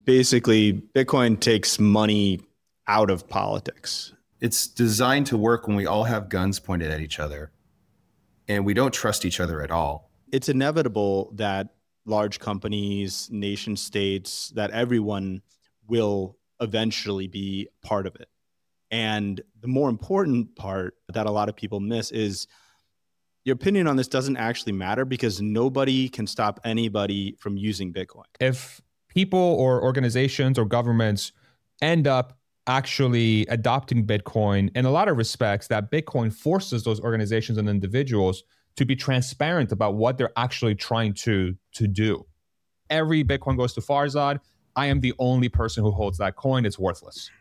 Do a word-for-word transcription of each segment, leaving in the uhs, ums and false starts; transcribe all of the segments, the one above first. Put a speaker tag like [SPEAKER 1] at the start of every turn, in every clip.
[SPEAKER 1] Basically, Bitcoin takes money out of politics.
[SPEAKER 2] It's designed to work when we all have guns pointed at each other and we don't trust each other at all.
[SPEAKER 1] It's inevitable that large companies, nation states, that everyone will eventually be part of it. And the more important part that a lot of people miss is your opinion on this doesn't actually matter because nobody can stop anybody from using Bitcoin.
[SPEAKER 3] If people or organizations or governments end up actually adopting Bitcoin, in a lot of respects, that Bitcoin forces those organizations and individuals to be transparent about what they're actually trying to, to do. Every Bitcoin goes to Farzad. I am the only person who holds that coin. It's worthless.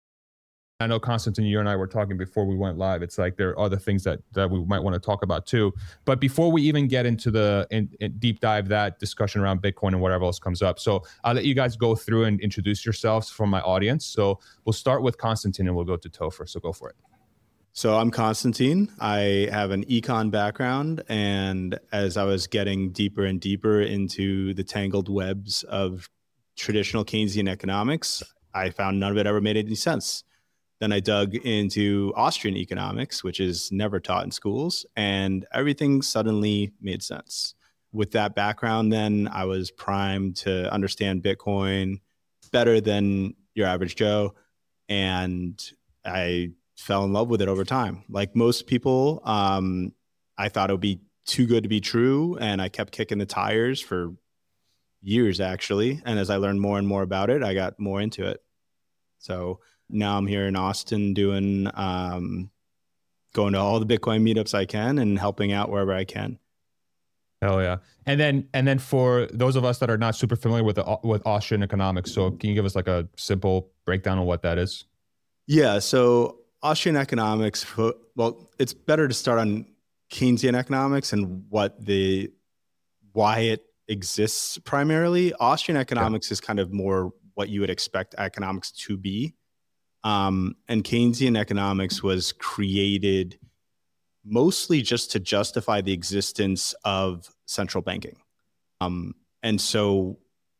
[SPEAKER 3] I know, Konstantin, you and I were talking before we went live. It's like there are other things that, that we might want to talk about too. But before we even get into the in, in deep dive that discussion around Bitcoin and whatever else comes up, so I'll let you guys go through and introduce yourselves from my audience. So we'll start with Konstantin and we'll go to Topher. So go for it.
[SPEAKER 1] So I'm Konstantin. I have an econ background. And as I was getting deeper and deeper into the tangled webs of traditional Keynesian economics, I found none of it ever made any sense. Then I dug into Austrian economics, which is never taught in schools, and everything suddenly made sense. With that background, then I was primed to understand Bitcoin better than your average Joe, and I fell in love with it over time. Like most people, um, I thought it would be too good to be true, and I kept kicking the tires for years, actually. And as I learned more and more about it, I got more into it. So now I'm here in Austin doing, um, going to all the Bitcoin meetups I can and helping out wherever I can.
[SPEAKER 3] Hell yeah. And then, and then for those of us that are not super familiar with the, with Austrian economics, so can you give us like a simple breakdown on what that is?
[SPEAKER 1] Yeah. So Austrian economics, well, it's better to start on Keynesian economics and what the, why it exists primarily. Austrian economics yeah. is kind of more what you would expect economics to be. Um, and Keynesian economics was created mostly just to justify the existence of central banking. Um, and so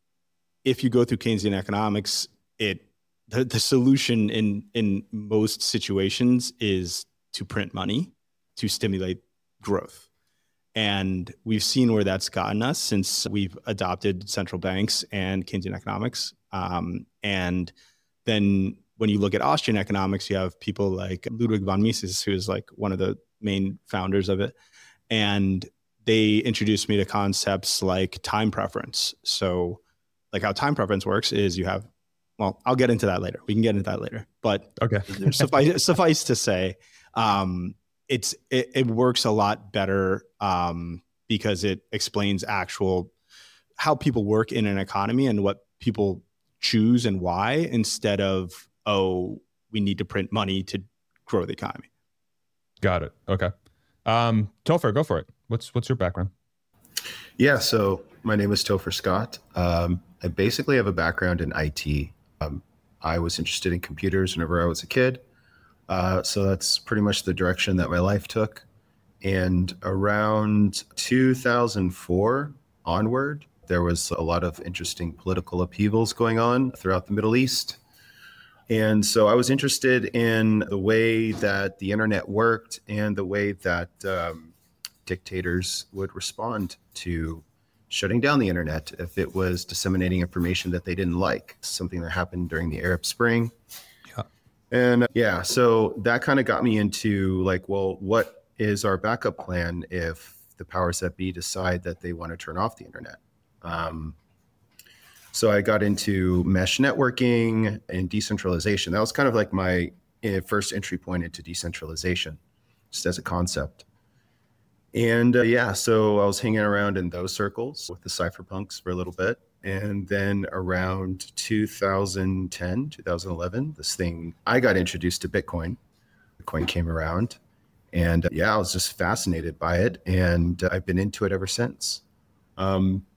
[SPEAKER 1] if you go through Keynesian economics, it the, the solution in, in most situations is to print money to stimulate growth. And we've seen where that's gotten us since we've adopted central banks and Keynesian economics. Um, and then when you look at Austrian economics, you have people like Ludwig von Mises, who is like one of the main founders of it. And they introduced me to concepts like time preference. So like how time preference works is you have, well, I'll get into that later. We can get into that later. But
[SPEAKER 3] okay.
[SPEAKER 1] suffice, suffice to say, um, it's it, it works a lot better um, because it explains actual how people work in an economy and what people choose and why, instead of, oh, we need to print money to grow the economy.
[SPEAKER 3] Got it. Okay. Um, Topher, go for it. What's what's your background?
[SPEAKER 2] Yeah, so my name is Topher Scott. Um, I basically have a background in I T. Um, I was interested in computers whenever I was a kid. Uh, so that's pretty much the direction that my life took. And around two thousand four onward, there was a lot of interesting political upheavals going on throughout the Middle East. And so I was interested in the way that the internet worked and the way that um, dictators would respond to shutting down the internet if it was disseminating information that they didn't like, something that happened during the Arab Spring. Yeah. And uh, yeah, so that kind of got me into like, well, what is our backup plan if the powers that be decide that they want to turn off the internet? Um, So I got into mesh networking and decentralization. That was kind of like my uh, first entry point into decentralization, just as a concept. And uh, yeah, so I was hanging around in those circles with the cypherpunks for a little bit. And then around two thousand ten, two thousand eleven, this thing, I got introduced to Bitcoin. Bitcoin came around. And uh, yeah, I was just fascinated by it. And uh, I've been into it ever since. Um,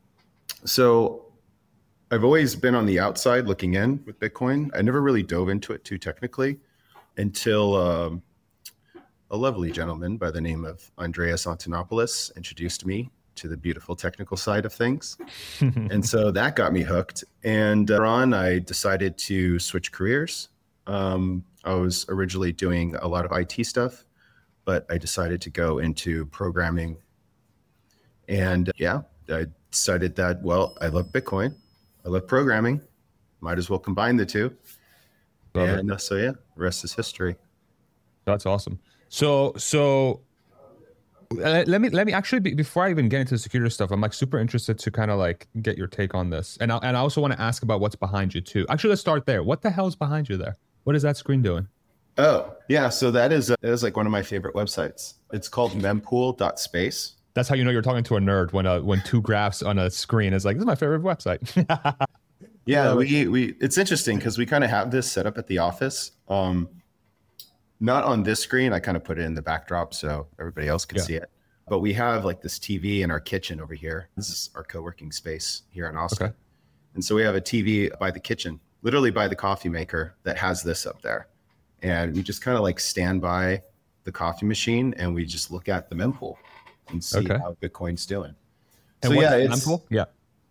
[SPEAKER 2] so I've always been on the outside looking in with Bitcoin. I never really dove into it too technically until um, a lovely gentleman by the name of Andreas Antonopoulos introduced me to the beautiful technical side of things. And so that got me hooked. And uh, on, I decided to switch careers. Um, I was originally doing a lot of I T stuff, but I decided to go into programming. And uh, yeah, I decided that, well, I love Bitcoin. I love programming. Might as well combine the two. Love and uh, so, yeah, the rest is history.
[SPEAKER 3] That's awesome. So, so uh, let me, let me actually, be, before I even get into the security stuff, I'm like super interested to kind of like get your take on this. And I, and I also want to ask about what's behind you too. Actually, let's start there. What the hell is behind you there? What is that screen doing?
[SPEAKER 2] Oh, yeah. So that is, uh, that is like one of my favorite websites. It's called mempool dot space.
[SPEAKER 3] That's how you know you're talking to a nerd when uh, when two graphs on a screen is like, this is my favorite website.
[SPEAKER 2] Yeah, we, we it's interesting because we kind of have this set up at the office. Um, not on this screen. I kind of put it in the backdrop so everybody else can yeah. see it. But we have like this T V in our kitchen over here. This is our co-working space here in Austin. Okay. And so we have a T V by the kitchen, literally by the coffee maker that has this up there. And we just kind of like stand by the coffee machine and we just look at the mempool and see okay. how Bitcoin's doing.
[SPEAKER 3] And so, yeah, it's, mempool? Yeah.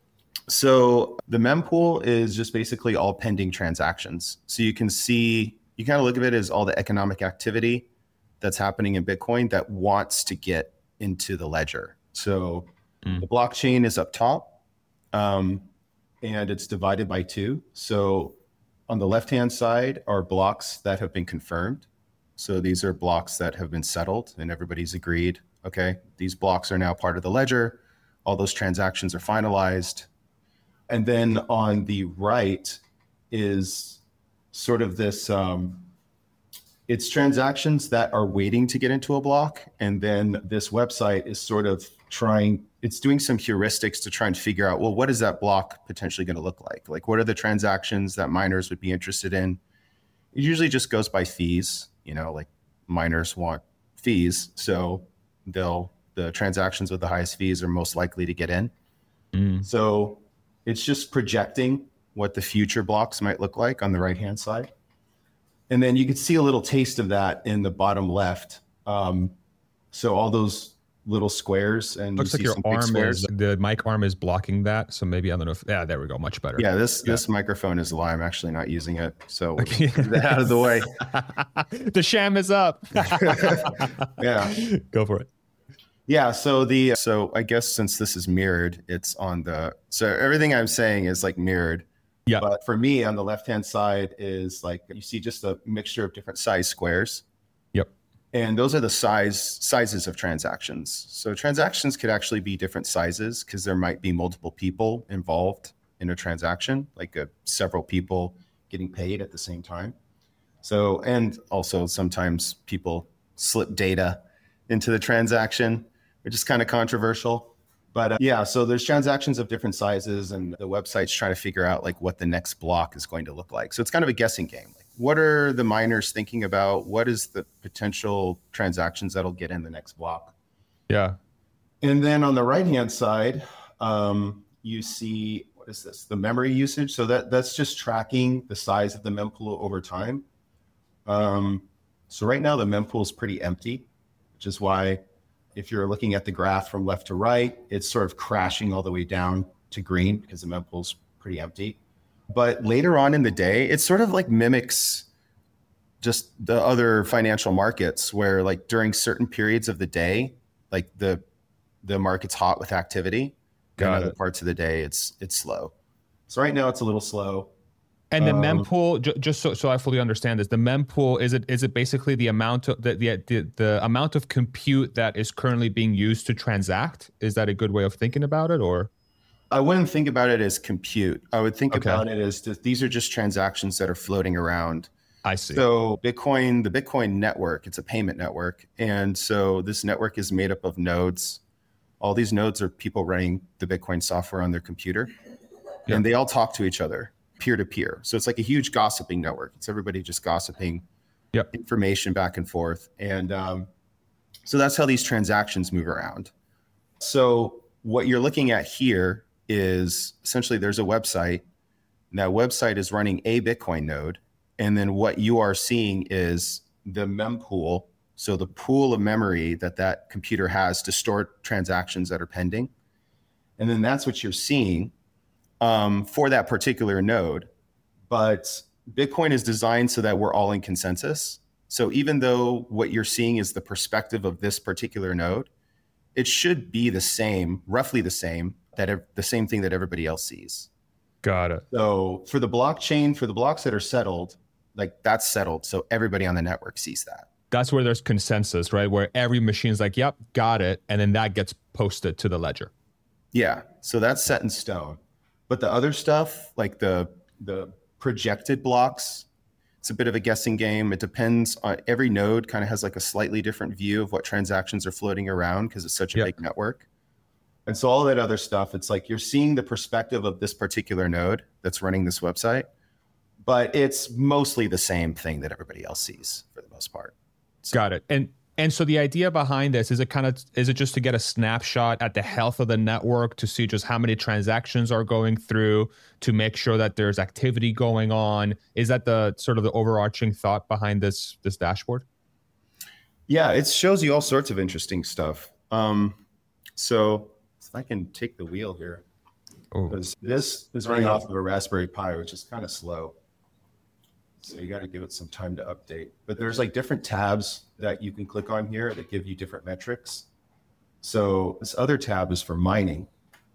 [SPEAKER 2] So the mempool is just basically all pending transactions. So you can see, you kind of look at it as all the economic activity that's happening in Bitcoin that wants to get into the ledger. So mm. the blockchain is up top, um, and it's divided by two. So on the left-hand side are blocks that have been confirmed. So these are blocks that have been settled and everybody's agreed. Okay, these blocks are now part of the ledger. All those transactions are finalized. And then on the right is sort of this, um, it's transactions that are waiting to get into a block. And then this website is sort of trying, it's doing some heuristics to try and figure out, well, what is that block potentially going to look like? Like, what are the transactions that miners would be interested in? It usually just goes by fees, you know, like miners want fees. So they'll, the transactions with the highest fees are most likely to get in. Mm. So it's just projecting what the future blocks might look like on the right-hand side. And then you can see a little taste of that in the bottom left. Um, so all those little squares and
[SPEAKER 3] looks
[SPEAKER 2] you
[SPEAKER 3] like your arm is, the mic arm is blocking that. So maybe, I don't know if, yeah, there we go. Much better.
[SPEAKER 2] Yeah, this yeah. this microphone is live. I'm actually not using it. So we'll get that out of the way.
[SPEAKER 3] The sham is up.
[SPEAKER 2] Yeah.
[SPEAKER 3] Go for it.
[SPEAKER 2] Yeah, so the so I guess since this is mirrored, it's on the so everything I'm saying is like mirrored.
[SPEAKER 3] Yeah.
[SPEAKER 2] But for me, on the left-hand side is like you see just a mixture of different size squares.
[SPEAKER 3] Yep.
[SPEAKER 2] And those are the size sizes of transactions. So transactions could actually be different sizes because there might be multiple people involved in a transaction, like a, several people getting paid at the same time. So and also sometimes people slip data into the transaction, which is kind of controversial. But uh, yeah, so there's transactions of different sizes and the website's trying to figure out like what the next block is going to look like. So it's kind of a guessing game. Like, what are the miners thinking about? What is the potential transactions that'll get in the next block?
[SPEAKER 3] Yeah.
[SPEAKER 2] And then on the right-hand side, um, you see, what is this? The memory usage. So that that's just tracking the size of the mempool over time. Um, so right now the mempool is pretty empty, which is why if you're looking at the graph from left to right, it's sort of crashing all the way down to green because the mempool's pretty empty. But later on in the day, it sort of like mimics just the other financial markets where like during certain periods of the day, like the the market's hot with activity.
[SPEAKER 3] Got
[SPEAKER 2] and
[SPEAKER 3] it.
[SPEAKER 2] other parts of the day, it's it's slow. So right now it's a little slow.
[SPEAKER 3] And the
[SPEAKER 2] um,
[SPEAKER 3] mempool, j- just so, so I fully understand this, the mempool is it is it basically the amount of the, the the the amount of compute that is currently being used to transact? Is that a good way of thinking about it, or?
[SPEAKER 2] I wouldn't think about it as compute. I would think
[SPEAKER 3] Okay.
[SPEAKER 2] about it as just, these are just transactions that are floating around.
[SPEAKER 3] I see.
[SPEAKER 2] So Bitcoin, the Bitcoin network, it's a payment network, and so this network is made up of nodes. All these nodes are people running the Bitcoin software on their computer,
[SPEAKER 3] Yeah.
[SPEAKER 2] and they all talk to each other peer-to-peer. So it's like a huge gossiping network. It's everybody just gossiping
[SPEAKER 3] Yep.
[SPEAKER 2] information back and forth. And um, so that's how these transactions move around. So what you're looking at here is essentially there's a website. And that website is running a Bitcoin node. And then what you are seeing is the mempool. So the pool of memory that that computer has to store transactions that are pending. And then that's what you're seeing um, for that particular node. But Bitcoin is designed so that we're all in consensus. So even though what you're seeing is the perspective of this particular node, it should be the same, roughly the same, that ev- the same thing that everybody else sees.
[SPEAKER 3] Got it.
[SPEAKER 2] So for the blockchain, for the blocks that are settled, like that's settled. So everybody on the network sees that.
[SPEAKER 3] That's where there's consensus, right? Where every machine's like, yep, got it. And then that gets posted to the ledger.
[SPEAKER 2] Yeah. So that's set in stone. But the other stuff, like the the projected blocks, it's a bit of a guessing game. It depends on every node kind of has like a slightly different view of what transactions are floating around because it's such a
[SPEAKER 3] Yep.
[SPEAKER 2] big network. And so all that other stuff, it's like you're seeing the perspective of this particular node that's running this website, but it's mostly the same thing that everybody else sees for the most part. So,
[SPEAKER 3] Got it. And and so the idea behind this, is it kind of, is it just to get a snapshot at the health of the network to see just how many transactions are going through, to make sure that there's activity going on? Is that the sort of the overarching thought behind this this dashboard?
[SPEAKER 2] Yeah, it shows you all sorts of interesting stuff. Um, so if I can take the wheel here,
[SPEAKER 3] Oh,
[SPEAKER 2] because this is running off of a Raspberry Pi, which is kind of slow. So you got to give it some time to update. But there's like different tabs that you can click on here that give you different metrics. So this other tab is for mining.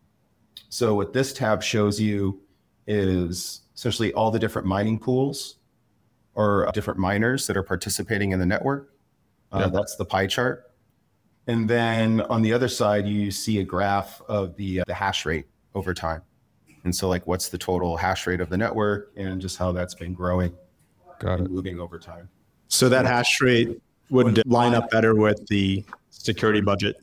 [SPEAKER 2] So what this tab shows you is essentially all the different mining pools or different miners that are participating in the network. Uh,
[SPEAKER 3] Yeah.
[SPEAKER 2] That's the pie chart. And then on the other side, you see a graph of the, uh, the hash rate over time. And so like, what's the total hash rate of the network and just how that's been growing
[SPEAKER 3] got
[SPEAKER 2] and
[SPEAKER 3] it.
[SPEAKER 2] moving over time.
[SPEAKER 1] So that hash rate would line up better with the security budget.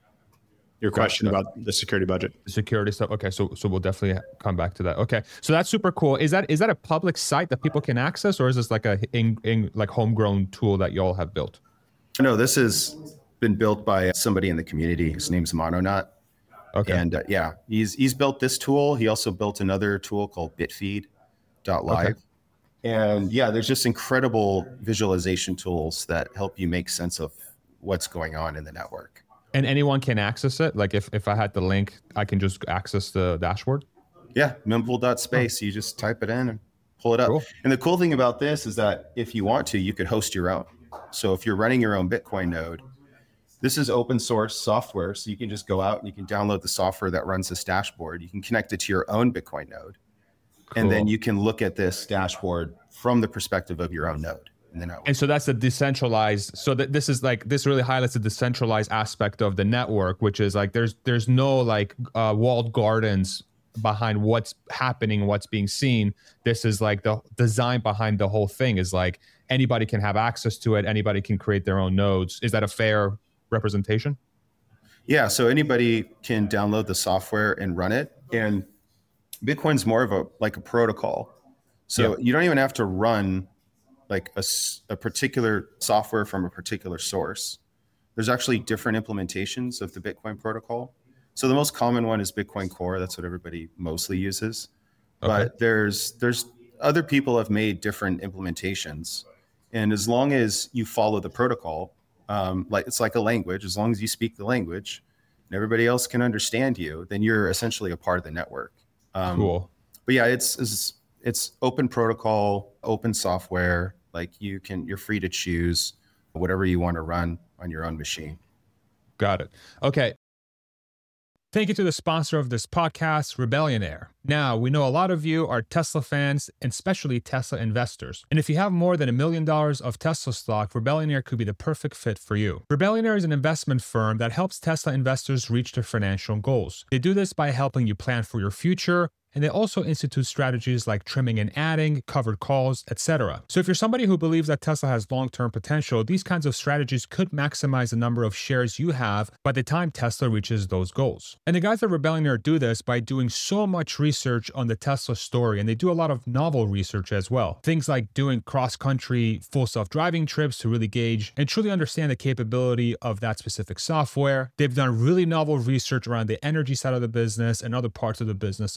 [SPEAKER 1] Your question
[SPEAKER 3] Gotcha.
[SPEAKER 1] about the security budget.
[SPEAKER 3] The security stuff. Okay, so so we'll definitely come back to that. Okay, so that's super cool. Is that is that a public site that people can access, or is this like a in, in, like homegrown tool that y'all have built?
[SPEAKER 2] No, this has been built by somebody in the community. His name's Mononaut.
[SPEAKER 3] Okay.
[SPEAKER 2] And uh, yeah, he's he's built this tool. He also built another tool called bitfeed dot live.
[SPEAKER 3] Okay.
[SPEAKER 2] And yeah, there's just incredible visualization tools that help you make sense of what's going on in the network.
[SPEAKER 3] And anyone can access it? Like if, if I had the link, I can just access the dashboard?
[SPEAKER 2] Yeah, mempool dot space. You just type it in and pull it up.
[SPEAKER 3] Cool.
[SPEAKER 2] And the cool thing about this is that if you want to, you could host your own. So if you're running your own Bitcoin node, this is open source software. So you can just go out and you can download the software that runs this dashboard. You can connect it to your own Bitcoin node. And then
[SPEAKER 3] Cool.
[SPEAKER 2] you can look at this dashboard from the perspective of your own node in the network.
[SPEAKER 3] And so that's the decentralized. So that this is like, this really highlights the decentralized aspect of the network, which is like there's there's no like uh, walled gardens behind what's happening, what's being seen. This is like the design behind the whole thing is like anybody can have access to it. Anybody can create their own nodes. Is that a fair representation?
[SPEAKER 2] Yeah, so anybody can download the software and run it. And Bitcoin's more of a like a protocol. So
[SPEAKER 3] Yeah.
[SPEAKER 2] you don't even have to run like a, s- a particular software from a particular source. There's actually different implementations of the Bitcoin protocol. So the most common one is Bitcoin Core. That's what everybody mostly uses.
[SPEAKER 3] Okay.
[SPEAKER 2] But there's there's other people have made different implementations. And as long as you follow the protocol, um, like it's like a language, as long as you speak the language and everybody else can understand you, then you're essentially a part of the network. Um,
[SPEAKER 3] Cool.
[SPEAKER 2] But yeah, it's, it's it's open protocol, open software. Like you can, you're free to choose whatever you want to run on your own machine.
[SPEAKER 3] Got it. Okay. Thank you to the sponsor of this podcast, Rebellion Air. Now, we know a lot of you are Tesla fans and especially Tesla investors. And if you have more than a million dollars of Tesla stock, Rebellion Air could be the perfect fit for you. Rebellion Air is an investment firm that helps Tesla investors reach their financial goals. They do this by helping you plan for your future, and they also institute strategies like trimming and adding, covered calls, et cetera. So if you're somebody who believes that Tesla has long-term potential, these kinds of strategies could maximize the number of shares you have by the time Tesla reaches those goals. And the guys at Rebellion Air do this by doing so much research on the Tesla story, and they do a lot of novel research as well. Things like doing cross-country full self-driving trips to really gauge and truly understand the capability of that specific software. They've done really novel research around the energy side of the business and other parts of the business as well.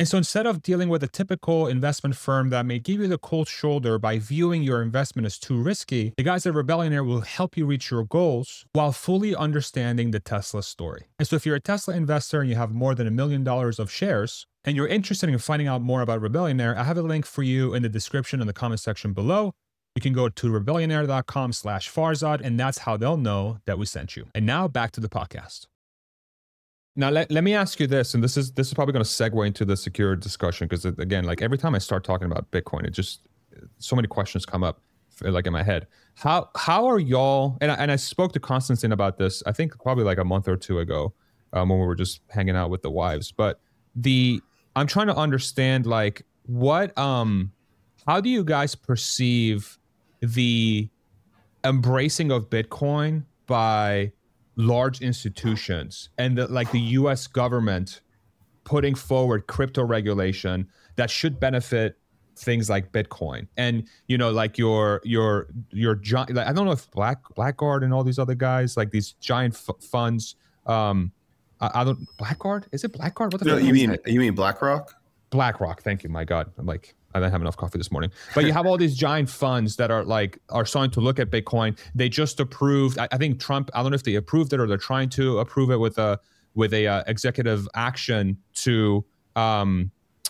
[SPEAKER 3] And so instead of dealing with a typical investment firm that may give you the cold shoulder by viewing your investment as too risky, the guys at Rebellionaire will help you reach your goals while fully understanding the Tesla story. And so if you're a Tesla investor and you have more than a million dollars of shares, and you're interested in finding out more about Rebellionaire, I have a link for you in the description in the comment section below. You can go to rebellionaire.com slash Farzad, and that's how they'll know that we sent you. And now back to the podcast. Now, let, let me ask you this, and this is this is probably going to segue into the secure discussion, because again, like every time I start talking about Bitcoin, it just, so many questions come up like in my head. How how are y'all, and I, and I spoke to Constantine about this, I think probably like a month or two ago, um, when we were just hanging out with the wives, but the, I'm trying to understand like what, um, how do you guys perceive the embracing of Bitcoin by large institutions and the, like the U S government putting forward crypto regulation that should benefit things like Bitcoin, and you know, like your your your giant, like, I don't know if Black Blackguard and all these other guys, like these giant f- funds. Um, I, I don't Blackguard. Is it Blackguard? What the
[SPEAKER 2] No,
[SPEAKER 3] fuck
[SPEAKER 2] you
[SPEAKER 3] is
[SPEAKER 2] mean
[SPEAKER 3] that?
[SPEAKER 2] you mean BlackRock?
[SPEAKER 3] BlackRock. Thank you. My God, I'm like, I didn't have enough coffee this morning. But you have all these giant funds that are like are starting to look at Bitcoin. They just approved. I, I think Trump. I don't know if they approved it or they're trying to approve it with a with a uh, executive action to um,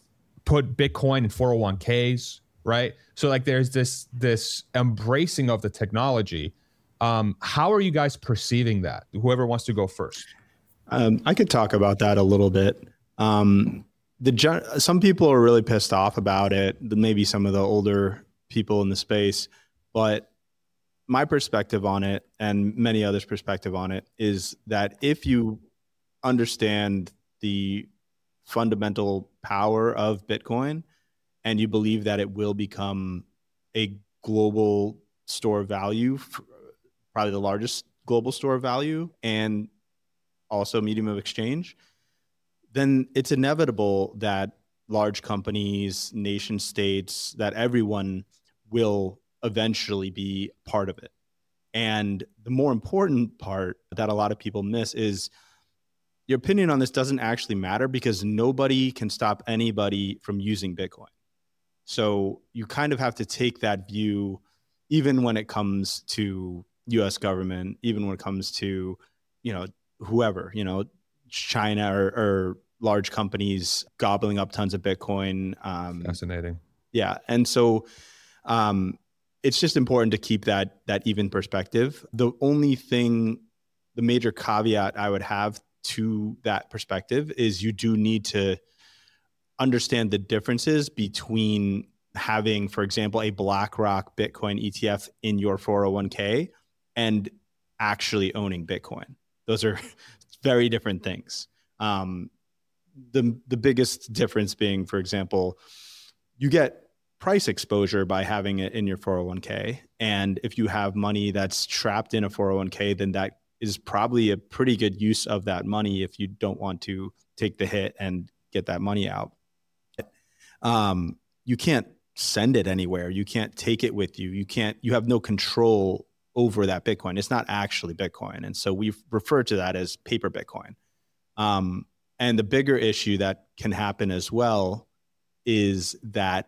[SPEAKER 3] put Bitcoin in four oh one k's. Right. So like there's this this embracing of the technology. Um, how are you guys perceiving that? Whoever wants to go first.
[SPEAKER 1] Um, I could talk about that a little bit. Um, the gen- some people are really pissed off about it. Maybe some of the older people in the space, but my perspective on it, and many others' perspective on it, is that if you understand the fundamental power of Bitcoin and you believe that it will become a global store of value, probably the largest global store of value, and also medium of exchange, then it's inevitable that large companies, nation states, that everyone will eventually be part of it. And the more important part that a lot of people miss is your opinion on this doesn't actually matter, because nobody can stop anybody from using Bitcoin. So you kind of have to take that view, even when it comes to U S government, even when it comes to, you know, whoever, you know, China or, or large companies gobbling up tons of Bitcoin. Um,
[SPEAKER 3] Fascinating.
[SPEAKER 1] Yeah. And so um, it's just important to keep that, that even perspective. The only thing, the major caveat I would have to that perspective is you do need to understand the differences between having, for example, a BlackRock Bitcoin E T F in your four oh one k and actually owning Bitcoin. Those are very different things. Um, the the biggest difference being, for example, you get price exposure by having it in your four oh one k. And if you have money that's trapped in a four oh one k, then that is probably a pretty good use of that money if you don't want to take the hit and get that money out. Um, you can't send it anywhere. You can't take it with you. You can't, you have no control over that Bitcoin. It's not actually Bitcoin. And so we refer to that as paper Bitcoin. Um, and the bigger issue that can happen as well is that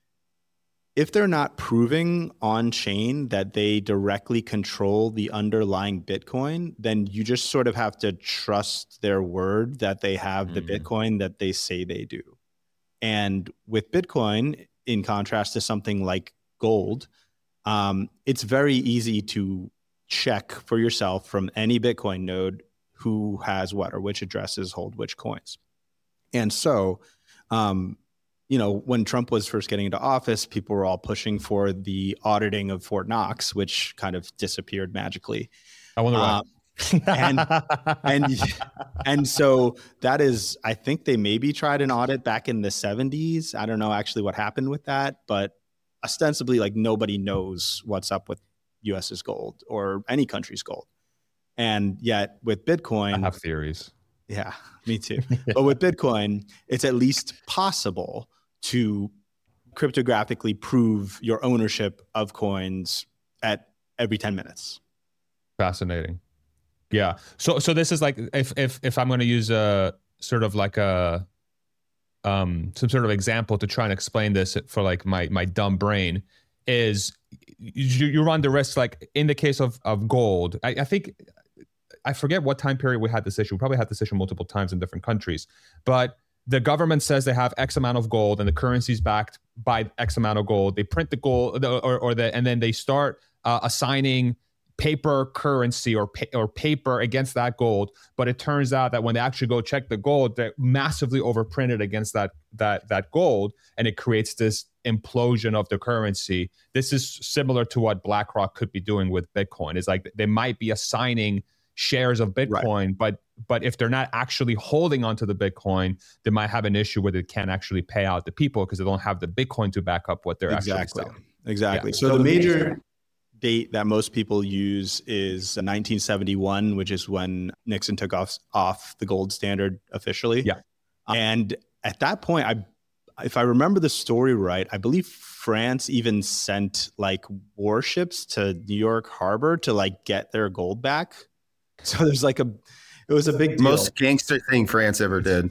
[SPEAKER 1] if they're not proving on chain that they directly control the underlying Bitcoin, then you just sort of have to trust their word that they have the
[SPEAKER 3] Mm.
[SPEAKER 1] Bitcoin that they say they do. And with Bitcoin, in contrast to something like gold, um, it's very easy to check for yourself from any Bitcoin node who has what or which addresses hold which coins. And so, um, you know, when Trump was first getting into office, people were all pushing for the auditing of Fort Knox, which kind of disappeared magically.
[SPEAKER 3] I wonder why.
[SPEAKER 1] Um, and and and so that is, I think they maybe tried an audit back in the seventies. I don't know actually what happened with that, but ostensibly, like, nobody knows what's up with U S's gold or any country's gold. And yet with Bitcoin,
[SPEAKER 3] I have theories.
[SPEAKER 1] Yeah, me too. But with Bitcoin, it's at least possible to cryptographically prove your ownership of coins at every ten minutes.
[SPEAKER 3] Fascinating. Yeah. So so this is like, if if if I'm going to use a sort of like a um, some sort of example to try and explain this for like my my dumb brain is you, you run the risk, like in the case of of gold. I, I think I forget what time period we had this issue. We probably had this issue multiple times in different countries, but the government says they have X amount of gold and the currency is backed by X amount of gold. They print the gold or, or the, and then they start uh, assigning paper currency or pa- or paper against that gold. But it turns out that when they actually go check the gold, they're massively overprinted against that that that gold, and it creates this implosion of the currency. This is similar to what BlackRock could be doing with Bitcoin. It's like they might be assigning shares of Bitcoin, right. but but if they're not actually holding onto the Bitcoin, they might have an issue where they can't actually pay out the people because they don't have the Bitcoin to back up what they're
[SPEAKER 1] exactly.
[SPEAKER 3] actually selling.
[SPEAKER 1] Exactly.
[SPEAKER 3] Yeah.
[SPEAKER 1] So, so the major date that most people use is nineteen seventy-one, which is when Nixon took off off the gold standard officially.
[SPEAKER 3] Yeah.
[SPEAKER 1] And at that point, I if I remember the story right, I believe France even sent like warships to New York Harbor to like get their gold back. So there's like a, it was a big deal.
[SPEAKER 2] Most gangster thing France ever did.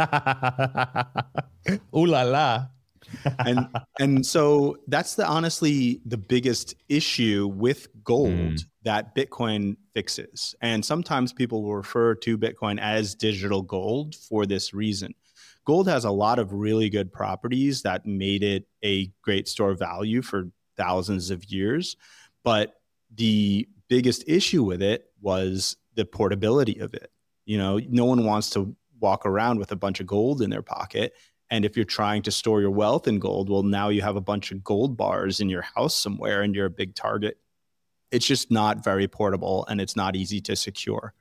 [SPEAKER 3] Ooh la la.
[SPEAKER 1] and and so that's the honestly the biggest issue with gold mm. that Bitcoin fixes. And sometimes people will refer to Bitcoin as digital gold for this reason. Gold has a lot of really good properties that made it a great store of value for thousands of years. But the biggest issue with it was the portability of it. You know, no one wants to walk around with a bunch of gold in their pocket. And if you're trying to store your wealth in gold, well, now you have a bunch of gold bars in your house somewhere and you're a big target. It's just not very portable and it's not easy to secure.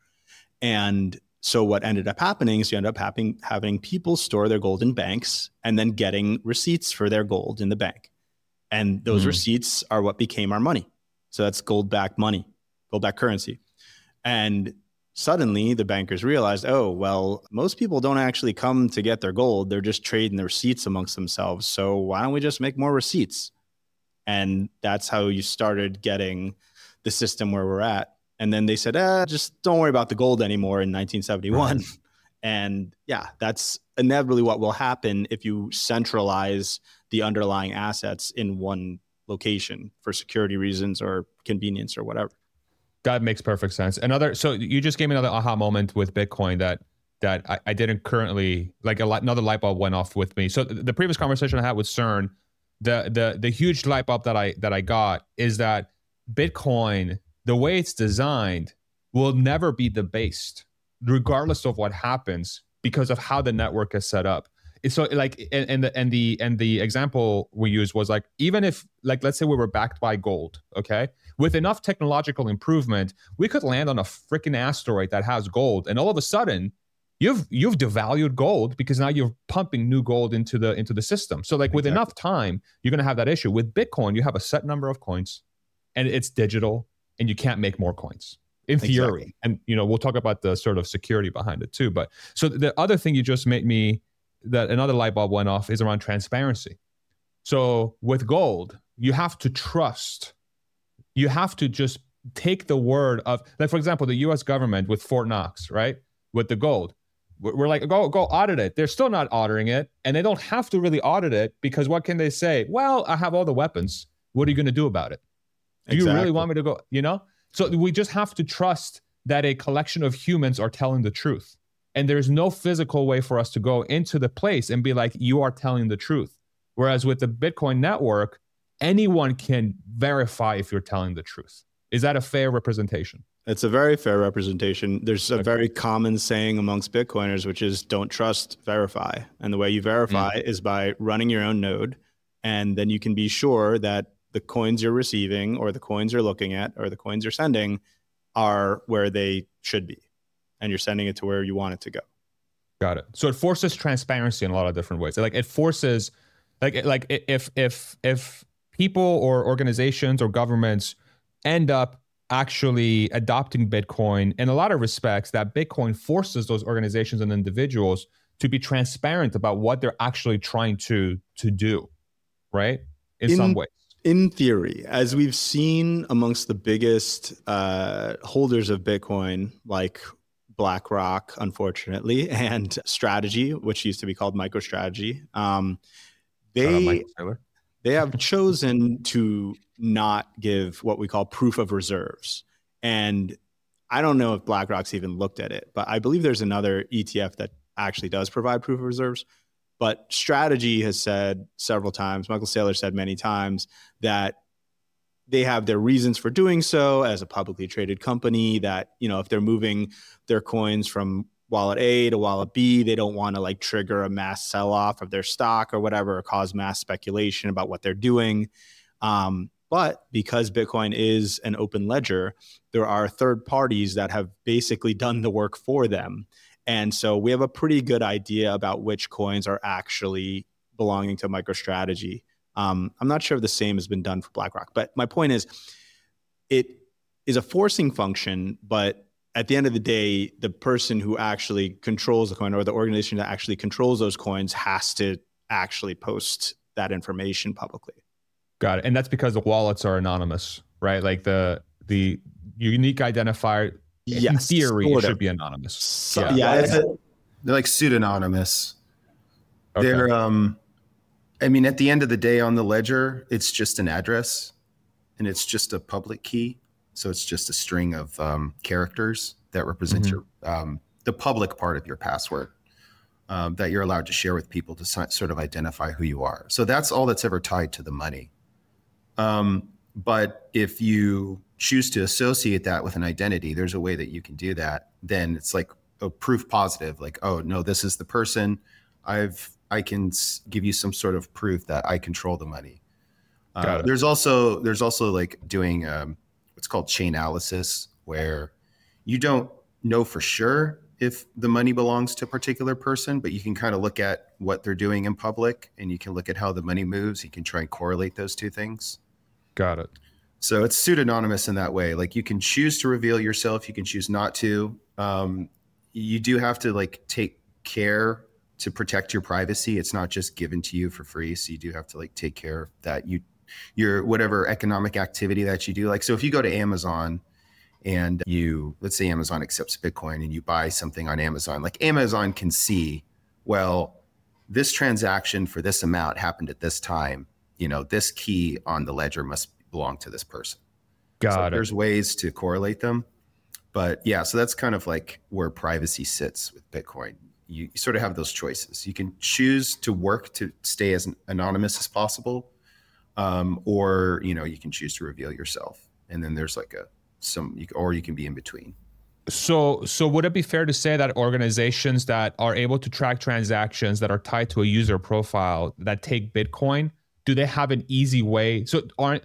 [SPEAKER 1] And so what ended up happening is you end up having, having people store their gold in banks and then getting receipts for their gold in the bank. And those mm. receipts are what became our money. So that's gold-backed money, gold-backed currency. And suddenly the bankers realized, oh, well, most people don't actually come to get their gold. They're just trading their receipts amongst themselves. So why don't we just make more receipts? And that's how you started getting the system where we're at. And then they said, eh, just don't worry about the gold anymore in nineteen seventy-one. Right. And yeah, that's inevitably what will happen if you centralize the underlying assets in one location for security reasons or convenience or whatever.
[SPEAKER 3] That makes perfect sense. Another, so you just gave me another aha moment with Bitcoin that that I, I didn't currently, like a light, another light bulb went off with me. So the previous conversation I had with CERN, the the the huge light bulb that I that I got is that Bitcoin, the way it's designed, will never be debased, regardless of what happens, because of how the network is set up. So like, and, and the and the and the example we used was like, even if, like, let's say we were backed by gold, okay, with enough technological improvement, we could land on a freaking asteroid that has gold, and all of a sudden, you've you've devalued gold because now you're pumping new gold into the into the system. So like, with exactly. enough time, you're gonna have that issue. With Bitcoin, you have a set number of coins, and it's digital, and you can't make more coins. In theory, exactly. And you know, we'll talk about the sort of security behind it too. But so the other thing you just made me, that another light bulb went off, is around transparency. So with gold, you have to trust. You have to just take the word of, like, for example, the U S government with Fort Knox, right? With the gold, we're like, go go audit it. They're still not auditing it, and they don't have to really audit it because what can they say? Well, I have all the weapons. What are you going to do about it? Do exactly. you really want me to go? You know. So we just have to trust that a collection of humans are telling the truth. And there's no physical way for us to go into the place and be like, you are telling the truth. Whereas with the Bitcoin network, anyone can verify if you're telling the truth. Is that a fair representation?
[SPEAKER 1] It's a very fair representation. There's a okay. very common saying amongst Bitcoiners, which is don't trust, verify. And the way you verify mm. is by running your own node. And then you can be sure that the coins you're receiving or the coins you're looking at or the coins you're sending are where they should be. And you're sending it to where you want it to go.
[SPEAKER 3] Got it. So it forces transparency in a lot of different ways. Like it forces, like like if if if people or organizations or governments end up actually adopting Bitcoin, in a lot of respects, that Bitcoin forces those organizations and individuals to be transparent about what they're actually trying to to do, right? In, in some ways.
[SPEAKER 1] In theory, as we've seen amongst the biggest uh, holders of Bitcoin, like BlackRock, unfortunately, and Strategy, which used to be called MicroStrategy. Um, they they have chosen to not give what we call proof of reserves. And I don't know if BlackRock's even looked at it, but I believe there's another E T F that actually does provide proof of reserves. But Strategy has said several times, Michael Saylor said many times, that they have their reasons for doing so as a publicly traded company, that, you know, if they're moving their coins from wallet A to wallet B, they don't want to like trigger a mass sell-off of their stock or whatever, or cause mass speculation about what they're doing. Um, but because Bitcoin is an open ledger, there are third parties that have basically done the work for them. And so we have a pretty good idea about which coins are actually belonging to MicroStrategy. Um, I'm not sure if the same has been done for BlackRock, but my point is, it is a forcing function, but at the end of the day, the person who actually controls the coin, or the organization that actually controls those coins, has to actually post that information publicly.
[SPEAKER 3] Got it. And that's because the wallets are anonymous, right? Like the the unique identifier, yes, in theory, it should be anonymous.
[SPEAKER 1] So, yeah, yeah it's a,
[SPEAKER 2] they're like pseudonymous. Okay. They're, um, I mean, at the end of the day on the ledger, it's just an address, and it's just a public key. So it's just a string of um, characters that represent mm-hmm. your um, the public part of your password um, that you're allowed to share with people to so, sort of identify who you are. So that's all that's ever tied to the money. Um, but if you choose to associate that with an identity, there's a way that you can do that. Then it's like a proof positive, like, oh no, this is the person. I've I can give you some sort of proof that I control the money. Uh, there's also there's also like doing um, what's called chain analysis, where you don't know for sure if the money belongs to a particular person, but you can kind of look at what they're doing in public, and you can look at how the money moves. You can try and correlate those two things.
[SPEAKER 3] Got it.
[SPEAKER 2] So it's pseudonymous in that way. Like, you can choose to reveal yourself. You can choose not to. Um, you do have to like take care to protect your privacy. It's not just given to you for free. So you do have to like take care that you, your whatever economic activity that you do. Like, so if you go to Amazon and you, let's say Amazon accepts Bitcoin and you buy something on Amazon, like Amazon can see, well, this transaction for this amount happened at this time. You know, this key on the ledger must belong to this person.
[SPEAKER 3] Got
[SPEAKER 2] so
[SPEAKER 3] it.
[SPEAKER 2] There's ways to correlate them. But yeah, so that's kind of like where privacy sits with Bitcoin. You, you sort of have those choices. You can choose to work to stay as anonymous as possible, um, or, you know, you can choose to reveal yourself. And then there's like a, some, you, or you can be in between.
[SPEAKER 3] So, so would it be fair to say that organizations that are able to track transactions that are tied to a user profile that take Bitcoin, do they have an easy way? So aren't,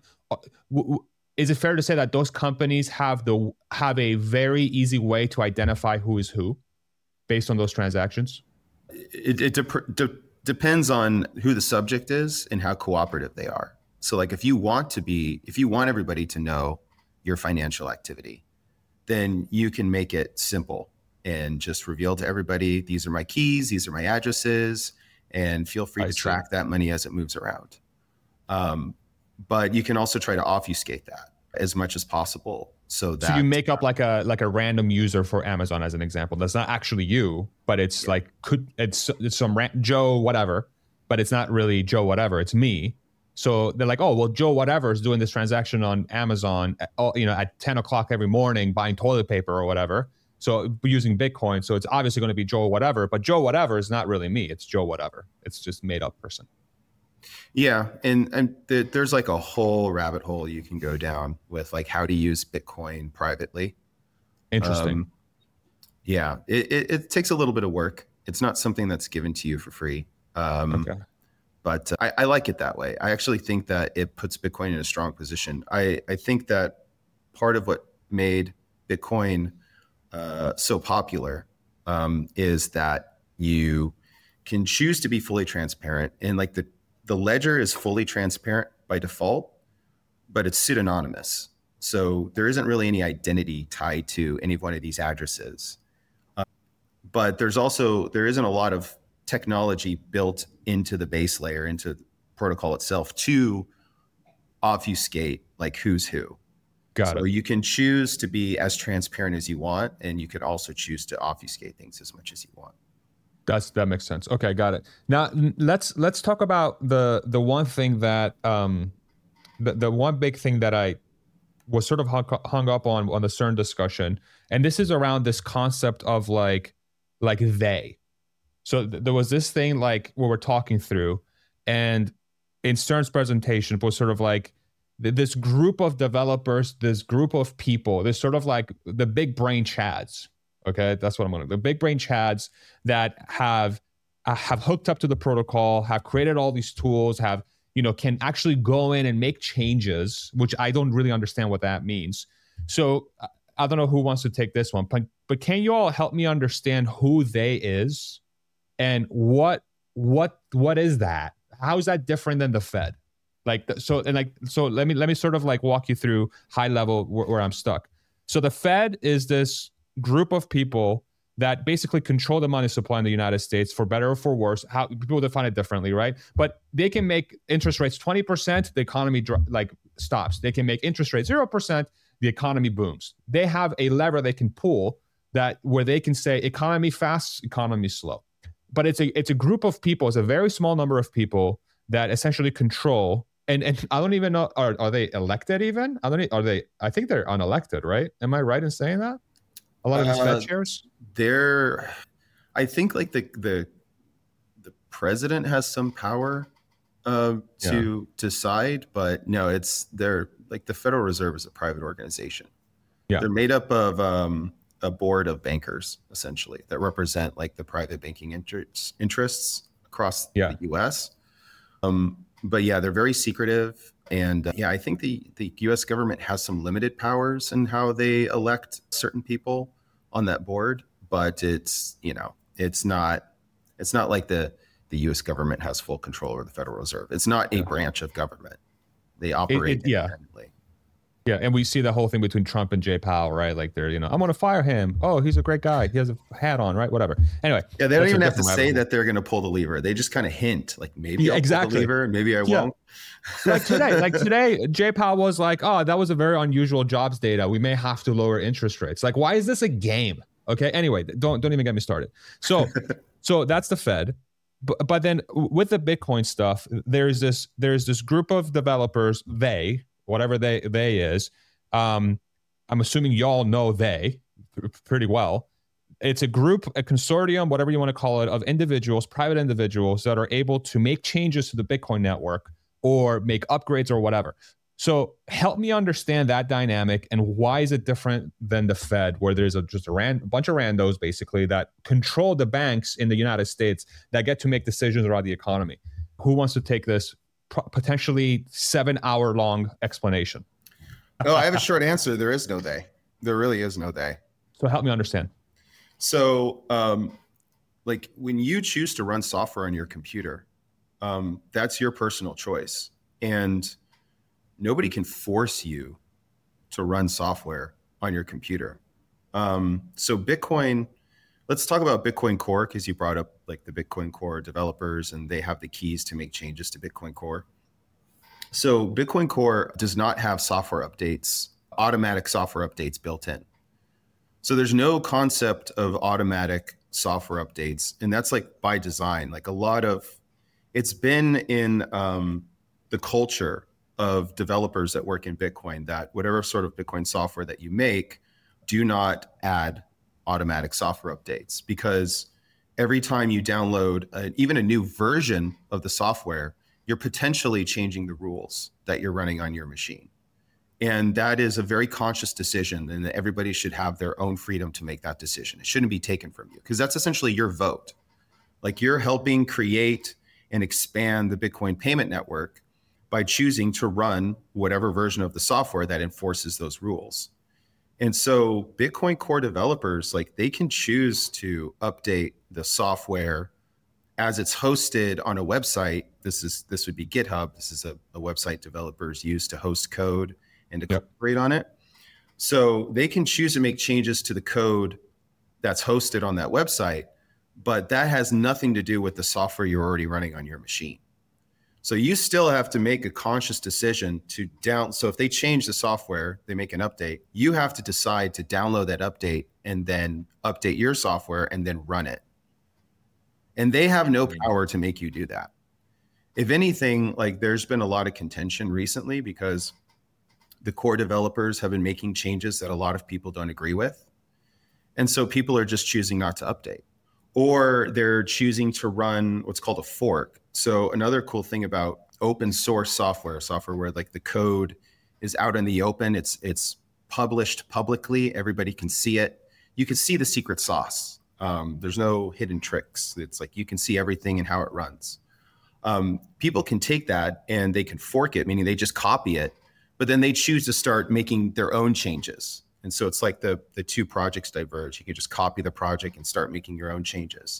[SPEAKER 3] is it fair to say that those companies have the, have a very easy way to identify who is who based on those transactions?
[SPEAKER 2] It, it dep- de- depends on who the subject is and how cooperative they are. So like, if you want to be, if you want everybody to know your financial activity, then you can make it simple and just reveal to everybody, these are my keys, these are my addresses, and feel free I to see. track that money as it moves around. Um, but you can also try to obfuscate that as much as possible. So that
[SPEAKER 3] so you make up like a like a random user for Amazon as an example. That's not actually you, but it's yeah. like could it's, it's some ran- Joe whatever, but it's not really Joe whatever. It's me. So they're like, oh well, Joe whatever is doing this transaction on Amazon, at, you know, at ten o'clock every morning buying toilet paper or whatever. So using Bitcoin, so it's obviously going to be Joe whatever. But Joe whatever is not really me. It's Joe whatever. It's just made up person.
[SPEAKER 2] Yeah, and and the, there's like a whole rabbit hole you can go down with like how to use Bitcoin privately.
[SPEAKER 3] Interesting.
[SPEAKER 2] Um, yeah, it, it, it takes a little bit of work. It's not something that's given to you for free. Um, okay. But uh, I, I like it that way. I actually think that it puts Bitcoin in a strong position. I, I think that part of what made Bitcoin uh, so popular um, is that you can choose to be fully transparent, and like the The ledger is fully transparent by default, but it's pseudonymous. So there isn't really any identity tied to any one of these addresses. Uh, but there's also, there isn't a lot of technology built into the base layer, into the protocol itself to obfuscate like who's who.
[SPEAKER 3] Got
[SPEAKER 2] So
[SPEAKER 3] it.
[SPEAKER 2] you can choose to be as transparent as you want, and you could also choose to obfuscate things as much as you want.
[SPEAKER 3] That's that makes sense. Okay, got it. Now n- let's let's talk about the the one thing that um the, the one big thing that I was sort of hung, hung up on on the CERN discussion, and this is around this concept of like like they. So th- there was this thing like where we're talking through, and in CERN's presentation it was sort of like th- this group of developers, this group of people, this sort of like the big brain chads. Okay, that's what I'm going to. The big brain chads that have uh, have hooked up to the protocol, have created all these tools, have you know can actually go in and make changes, which I don't really understand what that means. So I I don't know who wants to take this one, but but can you all help me understand who they is? And what what what is that? How is that different than the Fed? Like so and like so let me let me sort of like walk you through high level where, where I'm stuck. So the Fed is this group of people that basically control the money supply in the United States for better or for worse. How people define it differently, right? But they can make interest rates twenty percent, the economy like stops. They can make interest rates zero percent, the economy booms. They have a lever they can pull that where they can say economy fast, economy slow. But it's a it's a group of people, it's a very small number of people that essentially control. And and I don't even know, are are they elected even? I don't are they I think they're unelected, right? Am I right in saying that? A lot of these
[SPEAKER 2] Uh,
[SPEAKER 3] Fed chairs?
[SPEAKER 2] They're, I think like the the the president has some power uh, to
[SPEAKER 3] Yeah.
[SPEAKER 2] decide, but no, it's they're like the Federal Reserve is a private organization.
[SPEAKER 3] Yeah.
[SPEAKER 2] They're made up of um, a board of bankers essentially that represent like the private banking interests interests across
[SPEAKER 3] Yeah.
[SPEAKER 2] the U S. Um, but yeah, they're very secretive. And uh, yeah, I think the, the U S government has some limited powers in how they elect certain people on that board, but it's, you know, it's not, it's not like the, the U S government has full control over the Federal Reserve. It's not a
[SPEAKER 3] Yeah.
[SPEAKER 2] branch of government. They
[SPEAKER 3] It,
[SPEAKER 2] operate
[SPEAKER 3] it, yeah.
[SPEAKER 2] independently.
[SPEAKER 3] Yeah. And we see the whole thing between Trump and Jay Powell, right? Like they're, you know, I'm going to fire him. Oh, he's a great guy. He has a hat on, right? Whatever. Anyway.
[SPEAKER 2] Yeah, they don't
[SPEAKER 3] that's a
[SPEAKER 2] even have to
[SPEAKER 3] different
[SPEAKER 2] say
[SPEAKER 3] rabbit hole.
[SPEAKER 2] that they're going to pull the lever. They just kind of hint, like maybe
[SPEAKER 3] Yeah,
[SPEAKER 2] I'll pull
[SPEAKER 3] exactly.
[SPEAKER 2] the lever, and maybe I
[SPEAKER 3] Yeah.
[SPEAKER 2] won't.
[SPEAKER 3] like today, like today, Jay Powell was like, "Oh, that was a very unusual jobs data. We may have to lower interest rates." Like, why is this a game? Okay. Anyway, don't don't even get me started. So, so that's the Fed. But but then with the Bitcoin stuff, there's this there's this group of developers. They whatever they they is. Um, I'm assuming y'all know they pretty well. It's a group, a consortium, whatever you want to call it, of individuals, private individuals that are able to make changes to the Bitcoin network or make upgrades or whatever. So help me understand that dynamic and why is it different than the Fed, where there's a, just a, ran, a bunch of randos basically that control the banks in the United States that get to make decisions around the economy. Who wants to take this potentially seven hour long explanation?
[SPEAKER 2] Oh, I have a short answer. There is no they. There really is no they.
[SPEAKER 3] So help me understand.
[SPEAKER 2] So, um, like when you choose to run software on your computer, um, that's your personal choice. And nobody can force you to run software on your computer. Um, so Bitcoin, let's talk about Bitcoin Core, because you brought up like the Bitcoin Core developers and they have the keys to make changes to Bitcoin Core. So Bitcoin Core does not have software updates, automatic software updates built in. So there's no concept of automatic software updates. And that's like by design. Like a lot of, it's been in um, the culture of developers that work in Bitcoin that whatever sort of Bitcoin software that you make, do not add automatic software updates, because every time you download a, even a new version of the software, you're potentially changing the rules that you're running on your machine. And that is a very conscious decision, and everybody should have their own freedom to make that decision. It shouldn't be taken from you, because that's essentially your vote. Like you're helping create and expand the Bitcoin payment network by choosing to run whatever version of the software that enforces those rules. And so Bitcoin Core developers, like they can choose to update the software as it's hosted on a website. This is this would be GitHub. This is a, a website developers use to host code and to
[SPEAKER 3] Yep.
[SPEAKER 2] collaborate on it. So they can choose to make changes to the code that's hosted on that website, but that has nothing to do with the software you're already running on your machine. So you still have to make a conscious decision to down. So if they change the software, they make an update, you have to decide to download that update and then update your software and then run it. And they have no power to make you do that. If anything, like there's been a lot of contention recently because the core developers have been making changes that a lot of people don't agree with. And so people are just choosing not to update, or they're choosing to run what's called a fork. So another cool thing about open source software, software where like the code is out in the open, it's it's published publicly, everybody can see it. You can see the secret sauce. Um, there's no hidden tricks. It's like you can see everything and how it runs. Um, people can take that and they can fork it, meaning they just copy it, but then they choose to start making their own changes. And so it's like the, the two projects diverge. You can just copy the project and start making your own changes.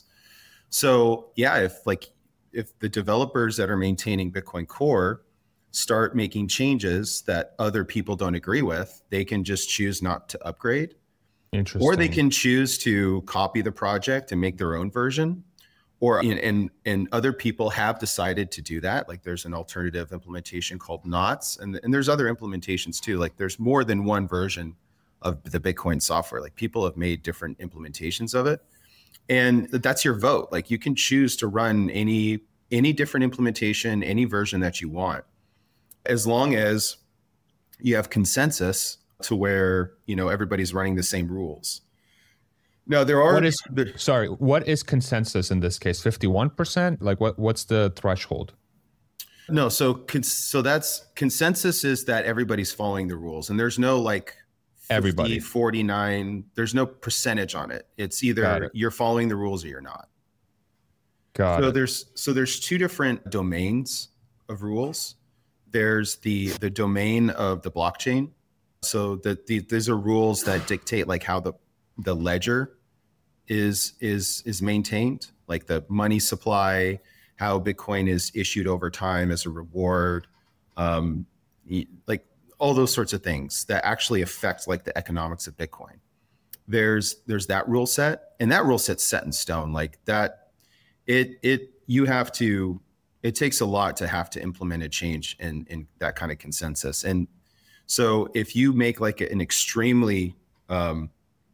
[SPEAKER 2] So yeah, if like if the developers that are maintaining Bitcoin Core start making changes that other people don't agree with, they can just choose not to upgrade.
[SPEAKER 3] Interesting.
[SPEAKER 2] Or they can choose to copy the project and make their own version. Or and and other people have decided to do that. Like there's an alternative implementation called Knots, and and there's other implementations too. Like there's more than one version of the Bitcoin software. Like people have made different implementations of it, and that's your vote. Like you can choose to run any any different implementation, any version that you want, as long as you have consensus to where you know everybody's running the same rules. No, there are.
[SPEAKER 3] What is, sorry, what is consensus in this case? fifty-one percent? Like what, what's the threshold?
[SPEAKER 2] No, so so that's consensus is that everybody's following the rules, and there's no like fifty,
[SPEAKER 3] everybody
[SPEAKER 2] forty-nine. There's no percentage on it. It's either it. You're following the rules or you're not.
[SPEAKER 3] Got
[SPEAKER 2] so
[SPEAKER 3] it.
[SPEAKER 2] there's so there's two different domains of rules. There's the the domain of the blockchain. So that the, these are rules that dictate like how the the ledger is is is maintained, like the money supply, how Bitcoin is issued over time as a reward, um, like all those sorts of things that actually affect like the economics of Bitcoin. There's there's that rule set, and that rule set's set in stone. Like that, it it you have to. It takes a lot to have to implement a change in in that kind of consensus. And so if you make like an extremely um,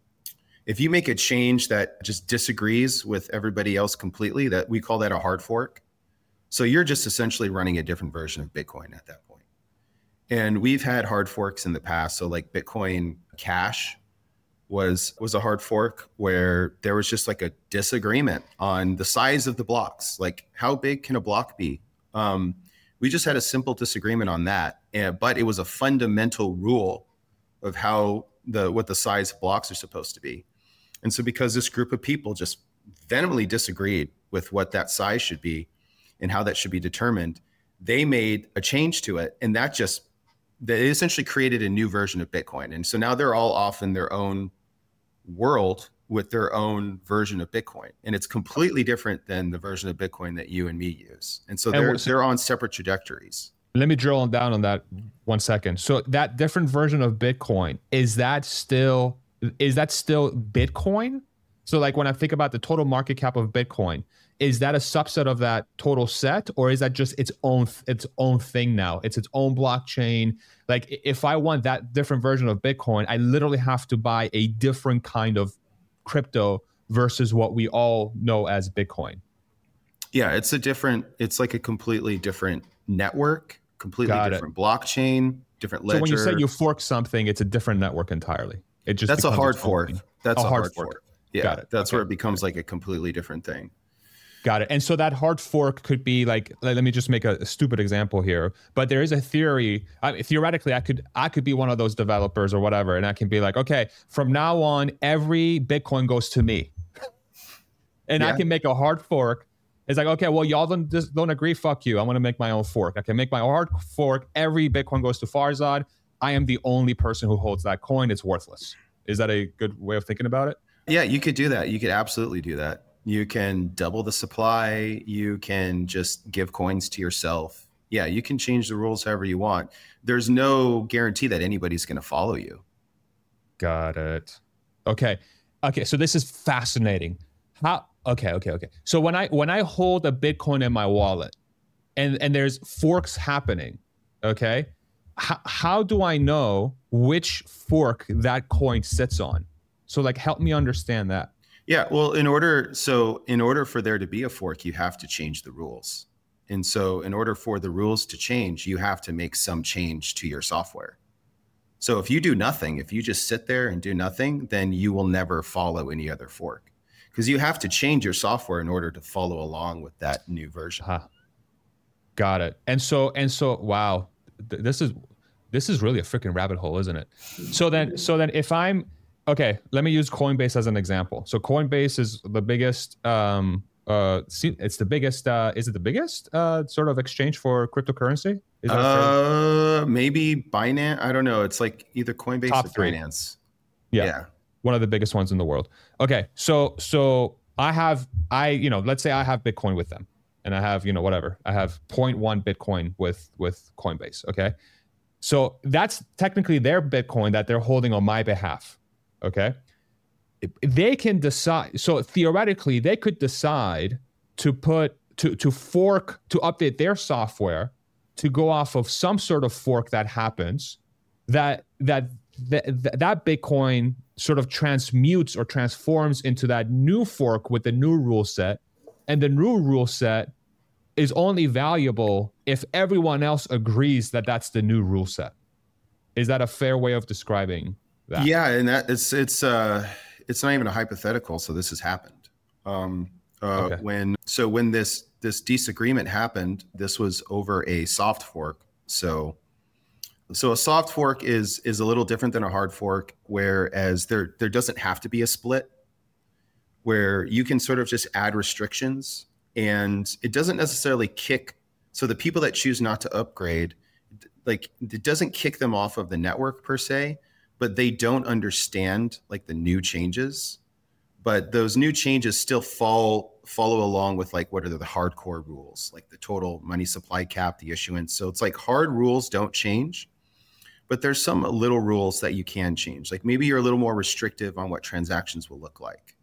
[SPEAKER 2] If you make a change that just disagrees with everybody else completely, that we call that a hard fork. So you're just essentially running a different version of Bitcoin at that point. And we've had hard forks in the past. So like Bitcoin Cash was was a hard fork where there was just like a disagreement on the size of the blocks. Like how big can a block be? Um, we just had a simple disagreement on that. And, but it was a fundamental rule of how the what the size of blocks are supposed to be. And so because this group of people just vehemently disagreed with what that size should be and how that should be determined, they made a change to it. And that just, they essentially created a new version of Bitcoin. And so now they're all off in their own world with their own version of Bitcoin. And it's completely different than the version of Bitcoin that you and me use. And so they're, they're on separate trajectories.
[SPEAKER 3] Let me drill down on that one second. So that different version of Bitcoin, is that still... Is that still Bitcoin? So like when I think about the total market cap of Bitcoin, is that a subset of that total set, or is that just its own its own thing now? It's its own blockchain. Like if I want that different version of Bitcoin, I literally have to buy a different kind of crypto versus what we all know as Bitcoin.
[SPEAKER 2] Yeah, it's a different, it's like a completely different network, completely
[SPEAKER 3] Got
[SPEAKER 2] different
[SPEAKER 3] it.
[SPEAKER 2] blockchain, different ledger.
[SPEAKER 3] So when you say you fork something, it's a different network entirely. It just
[SPEAKER 2] that's a hard
[SPEAKER 3] its own
[SPEAKER 2] fork.
[SPEAKER 3] thing.
[SPEAKER 2] That's
[SPEAKER 3] a,
[SPEAKER 2] a
[SPEAKER 3] hard,
[SPEAKER 2] hard
[SPEAKER 3] fork.
[SPEAKER 2] fork. Yeah,
[SPEAKER 3] Got it.
[SPEAKER 2] That's
[SPEAKER 3] Okay.
[SPEAKER 2] where it becomes like a completely different thing.
[SPEAKER 3] Got it. And so that hard fork could be like, let, let me just make a, a stupid example here, but there is a theory. I mean, theoretically, I could I could be one of those developers or whatever, and I can be like, okay, from now on, every Bitcoin goes to me, and yeah. I can make a hard fork. It's like, okay, well, y'all don't just don't agree. Fuck you. I'm gonna make my own fork. I can make my hard fork. Every Bitcoin goes to Farzad. I am the only person who holds that coin. It's worthless. Is that a good way of thinking about it?
[SPEAKER 2] Yeah, you could do that. You could absolutely do that. You can double the supply. You can just give coins to yourself. Yeah, you can change the rules however you want. There's no guarantee that anybody's going to follow you.
[SPEAKER 3] Got it. Okay. Okay. So this is fascinating. How? Okay. Okay. Okay. So when I when I hold a Bitcoin in my wallet, and and there's forks happening, okay? H- how do I know which fork that coin sits on? So like, help me understand that.
[SPEAKER 2] Yeah, well, in order, so in order for there to be a fork, you have to change the rules. And so in order for the rules to change, you have to make some change to your software. So if you do nothing, if you just sit there and do nothing, then you will never follow any other fork, because you have to change your software in order to follow along with that new version.
[SPEAKER 3] Huh. Got it. And so, and so, wow, th- this is, this is really a freaking rabbit hole, isn't it? So then, so then if I'm, okay, let me use Coinbase as an example. So Coinbase is the biggest, um, uh, it's the biggest, uh, is it the biggest uh, sort of exchange for cryptocurrency? Is that
[SPEAKER 2] uh, maybe Binance. I don't know. It's like either Coinbase
[SPEAKER 3] Top
[SPEAKER 2] or
[SPEAKER 3] three.
[SPEAKER 2] Binance.
[SPEAKER 3] Yeah.
[SPEAKER 2] yeah.
[SPEAKER 3] One of the biggest ones in the world. Okay. So, so I have, I, you know, let's say I have Bitcoin with them and I have, you know, whatever, I have zero point one Bitcoin with, with Coinbase. Okay. So that's technically their Bitcoin that they're holding on my behalf. Okay. They can decide. So theoretically, they could decide to put, to, to fork, to update their software to go off of some sort of fork that happens that, that, that, that Bitcoin sort of transmutes or transforms into that new fork with the new rule set. And the new rule set is only valuable if everyone else agrees that that's the new rule set. Is that a fair way of describing that?
[SPEAKER 2] Yeah, and that it's it's uh it's not even a hypothetical. So this has happened. Um, uh,
[SPEAKER 3] Okay.
[SPEAKER 2] When so when this this disagreement happened, this was over a soft fork. So so a soft fork is is a little different than a hard fork, whereas there there doesn't have to be a split, where you can sort of just add restrictions, and it doesn't necessarily kick. So the people that choose not to upgrade, like it doesn't kick them off of the network per se, but they don't understand like the new changes. But those new changes still fall follow along with like what are the hardcore rules, like the total money supply cap, the issuance. So it's like hard rules don't change, but there's some little rules that you can change. Like maybe you're a little more restrictive on what transactions will look like.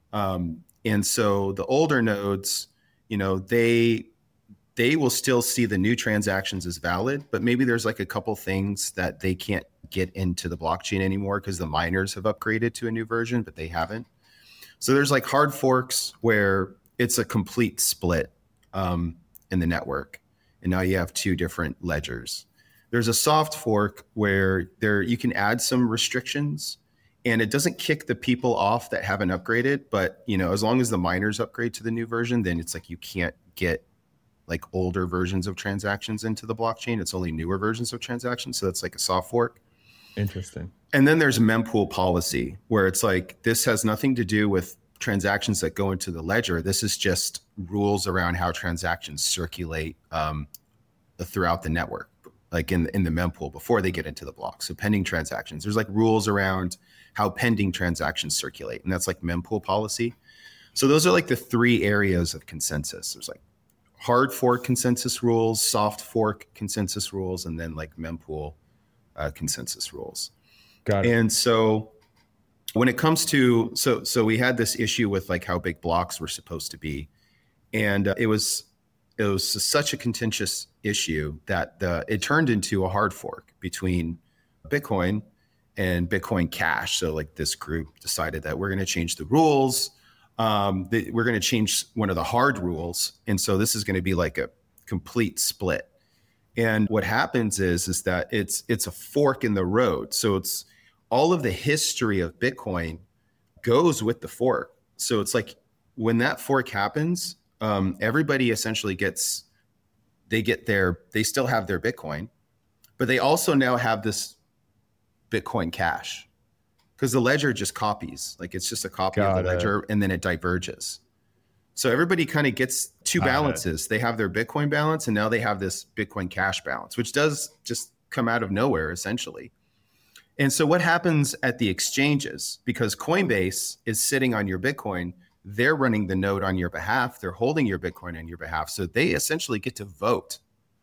[SPEAKER 2] Um, and so the older nodes, you know, they they will still see the new transactions as valid, but maybe there's like a couple things that they can't get into the blockchain anymore because the miners have upgraded to a new version, but they haven't. So there's like hard forks where it's a complete split um, in the network, and now you have two different ledgers. There's a soft fork where there you can add some restrictions, and it doesn't kick the people off that haven't upgraded. But you know, as long as the miners upgrade to the new version, then it's like you can't get like older versions of transactions into the blockchain. It's only newer versions of transactions. So that's like a soft fork.
[SPEAKER 3] Interesting.
[SPEAKER 2] And then there's mempool policy, where it's like, this has nothing to do with transactions that go into the ledger. This is just rules around how transactions circulate um, throughout the network, like in, in the mempool before they get into the block. So pending transactions, there's like rules around how pending transactions circulate. And that's like mempool policy. So those are like the three areas of consensus. There's like hard fork consensus rules, soft fork consensus rules, and then like mempool uh, consensus rules.
[SPEAKER 3] Got it.
[SPEAKER 2] And so when it comes to, so, so we had this issue with like how big blocks were supposed to be. And uh, it was, it was such a contentious issue that the, it turned into a hard fork between Bitcoin and Bitcoin Cash. So like this group decided that we're going to change the rules. Um, the, we're going to change one of the hard rules. And so this is going to be like a complete split. And what happens is, is that it's, it's a fork in the road. So it's all of the history of Bitcoin goes with the fork. So it's like when that fork happens, um, everybody essentially gets, they get their, they still have their Bitcoin, but they also now have this Bitcoin Cash, because the ledger just copies, like it's just a copy
[SPEAKER 3] Got
[SPEAKER 2] of the
[SPEAKER 3] it.
[SPEAKER 2] ledger, and then it diverges. So everybody kind of gets two
[SPEAKER 3] Got
[SPEAKER 2] balances. They have their Bitcoin balance, and now they have this Bitcoin Cash balance, which does just come out of nowhere essentially. And so what happens at the exchanges, because Coinbase is sitting on your Bitcoin, they're running the node on your behalf, they're holding your Bitcoin on your behalf. So they essentially get to vote.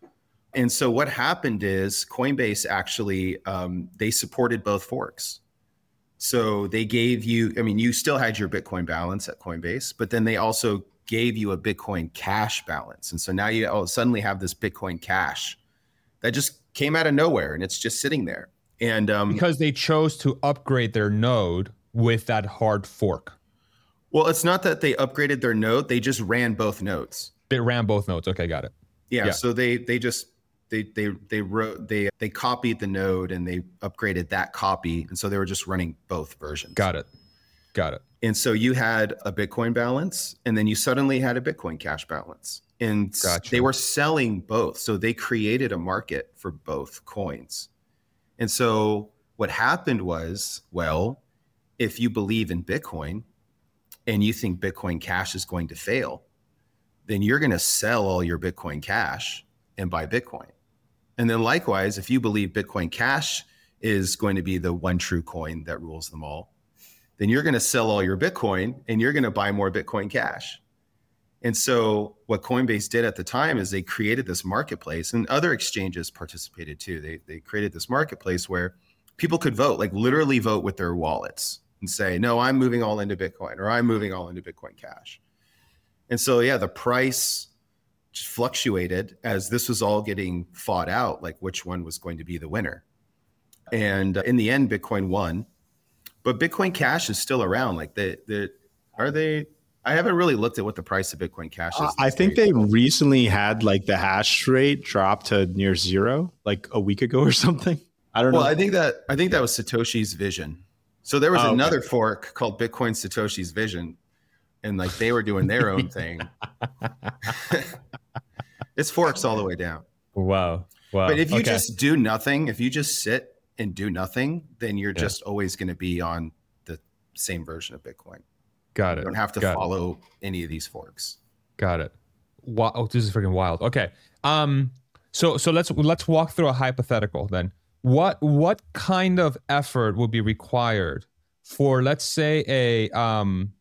[SPEAKER 2] And so what happened is Coinbase actually, um, they supported both forks. So they gave you, I mean, you still had your Bitcoin balance at Coinbase, but then they also gave you a Bitcoin Cash balance. And so now you oh, suddenly have this Bitcoin Cash that just came out of nowhere and it's just sitting there. And um,
[SPEAKER 3] because they chose to upgrade their node with that hard fork.
[SPEAKER 2] Well, it's not that they upgraded their node. They just ran both nodes.
[SPEAKER 3] They ran both nodes. Okay, got it.
[SPEAKER 2] Yeah.
[SPEAKER 3] Yeah.
[SPEAKER 2] So they they just they they they wrote they they copied the node and they upgraded that copy, and so they were just running both versions.
[SPEAKER 3] Got it. Got it.
[SPEAKER 2] And so you had a Bitcoin balance, and then you suddenly had a Bitcoin Cash balance, and
[SPEAKER 3] Gotcha.
[SPEAKER 2] they were selling both. So they created a market for both coins. And so what happened was, well, if you believe in Bitcoin and you think Bitcoin Cash is going to fail, then you're going to sell all your Bitcoin Cash and buy Bitcoin. And then likewise, if you believe Bitcoin Cash is going to be the one true coin that rules them all, then you're going to sell all your Bitcoin and you're going to buy more Bitcoin Cash. And so what Coinbase did at the time is they created this marketplace, and other exchanges participated too. They, they created this marketplace where people could vote, like literally vote with their wallets and say, no, I'm moving all into Bitcoin, or I'm moving all into Bitcoin Cash. And so, yeah, the price just fluctuated as this was all getting fought out, like which one was going to be the winner. And in the end, Bitcoin won. But Bitcoin Cash is still around. Like, the the are they? I haven't really looked at what the price of Bitcoin Cash is.
[SPEAKER 1] Uh, I think days. They recently had like the hash rate drop to near zero, like a week ago or something. I don't
[SPEAKER 2] well,
[SPEAKER 1] know.
[SPEAKER 2] Well, I think that I think that was Satoshi's vision. So there was
[SPEAKER 1] oh,
[SPEAKER 2] another
[SPEAKER 1] okay.
[SPEAKER 2] fork called Bitcoin Satoshi's Vision, and like they were doing their own thing. It's forks all the way down.
[SPEAKER 3] Wow. Wow.
[SPEAKER 2] But if you
[SPEAKER 3] okay.
[SPEAKER 2] just do nothing, if you just sit and do nothing, then you're
[SPEAKER 3] yeah.
[SPEAKER 2] just always going to be on the same version of Bitcoin.
[SPEAKER 3] Got it.
[SPEAKER 2] You don't have to
[SPEAKER 3] Got
[SPEAKER 2] follow
[SPEAKER 3] it.
[SPEAKER 2] any of these forks.
[SPEAKER 3] Got it. Wow. Oh, this is freaking wild. Okay. Um. So so let's let's walk through a hypothetical then. What what kind of effort would be required for, let's say, a um.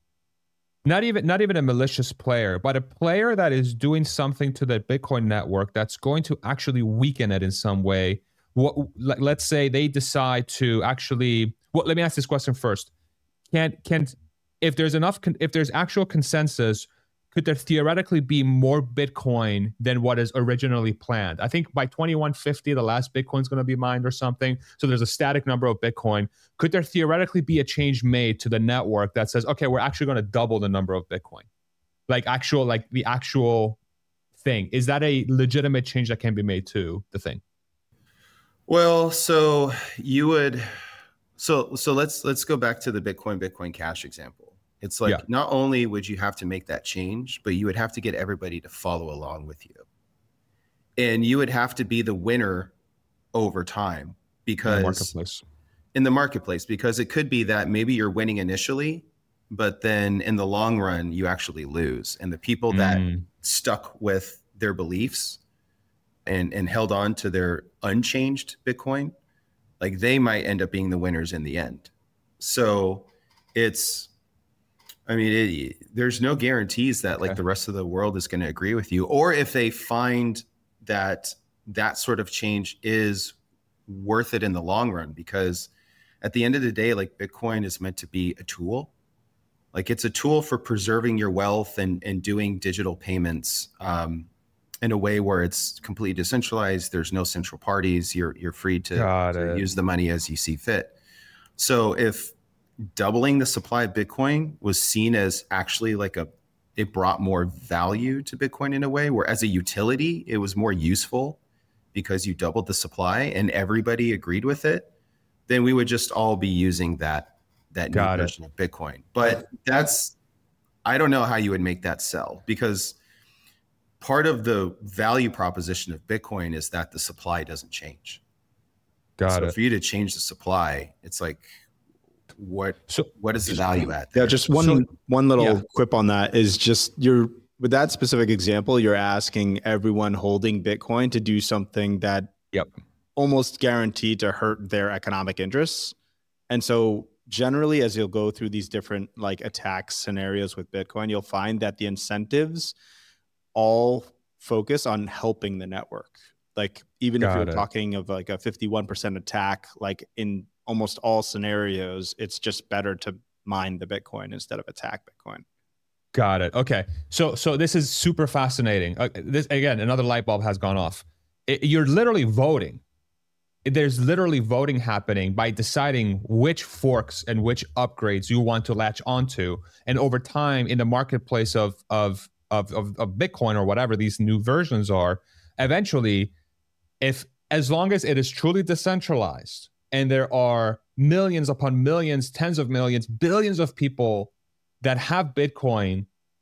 [SPEAKER 3] Not even not even a malicious player, but a player that is doing something to the Bitcoin network that's going to actually weaken it in some way. What, let's say they decide to actually. Well, let me ask this question first. Can can if there's enough if there's actual consensus, could there theoretically be more Bitcoin than what is originally planned? I think by twenty-one fifty, the last Bitcoin is going to be mined or something. So there's a static number of Bitcoin. Could there theoretically be a change made to the network that says, okay, we're actually going to double the number of Bitcoin? Like actual, like the actual thing. Is that a legitimate change that can be made to the thing?
[SPEAKER 2] Well, so you would, so so let's let's go back to the Bitcoin Bitcoin Cash example. It's like, yeah. not only would you have to make that change, but you would have to get everybody to follow along with you. And you would have to be the winner over time because
[SPEAKER 3] in the marketplace.
[SPEAKER 2] In the marketplace, because it could be that maybe you're winning initially, but then in the long run, you actually lose. And the people that mm. stuck with their beliefs and, and held on to their unchanged Bitcoin, like they might end up being the winners in the end. So it's, I mean, it, there's no guarantees that like okay. the rest of the world is going to agree with you, or if they find that that sort of change is worth it in the long run, because at the end of the day, like Bitcoin is meant to be a tool. Like it's a tool for preserving your wealth and, and doing digital payments um, in a way where it's completely decentralized. There's no central parties. You're, you're free to, to use the money as you see fit. So if doubling the supply of Bitcoin was seen as actually like a, it brought more value to Bitcoin in a way where as a utility, it was more useful because you doubled the supply and everybody agreed with it, then we would just all be using that, that new version of Bitcoin. But that's, I don't know how you would make that sell, because part of the value proposition of Bitcoin is that the supply doesn't change.
[SPEAKER 3] Got
[SPEAKER 2] so
[SPEAKER 3] it.
[SPEAKER 2] For you to change the supply, it's like, what so what is the value at
[SPEAKER 1] there? Yeah, just one
[SPEAKER 3] so,
[SPEAKER 1] one little
[SPEAKER 3] yeah.
[SPEAKER 1] quip on that is just you're with that specific example, you're asking everyone holding Bitcoin to do something that
[SPEAKER 3] yep.
[SPEAKER 1] almost guaranteed to hurt their economic interests. And so generally, as you'll go through these different like attack scenarios with Bitcoin, you'll find that the incentives all focus on helping the network. Like even Got if you're it. talking of like a fifty-one percent attack, like in almost all scenarios, it's just better to mine the Bitcoin instead of attack Bitcoin.
[SPEAKER 3] Got it. Okay. So so this is super fascinating. Uh, this again, another light bulb has gone off. It, you're literally voting. There's literally voting happening by deciding which forks and which upgrades you want to latch onto. And over time, in the marketplace of of of of, of Bitcoin or whatever these new versions are, eventually, if as long as it is truly decentralized and there are millions upon millions, tens of millions, billions of people that have Bitcoin,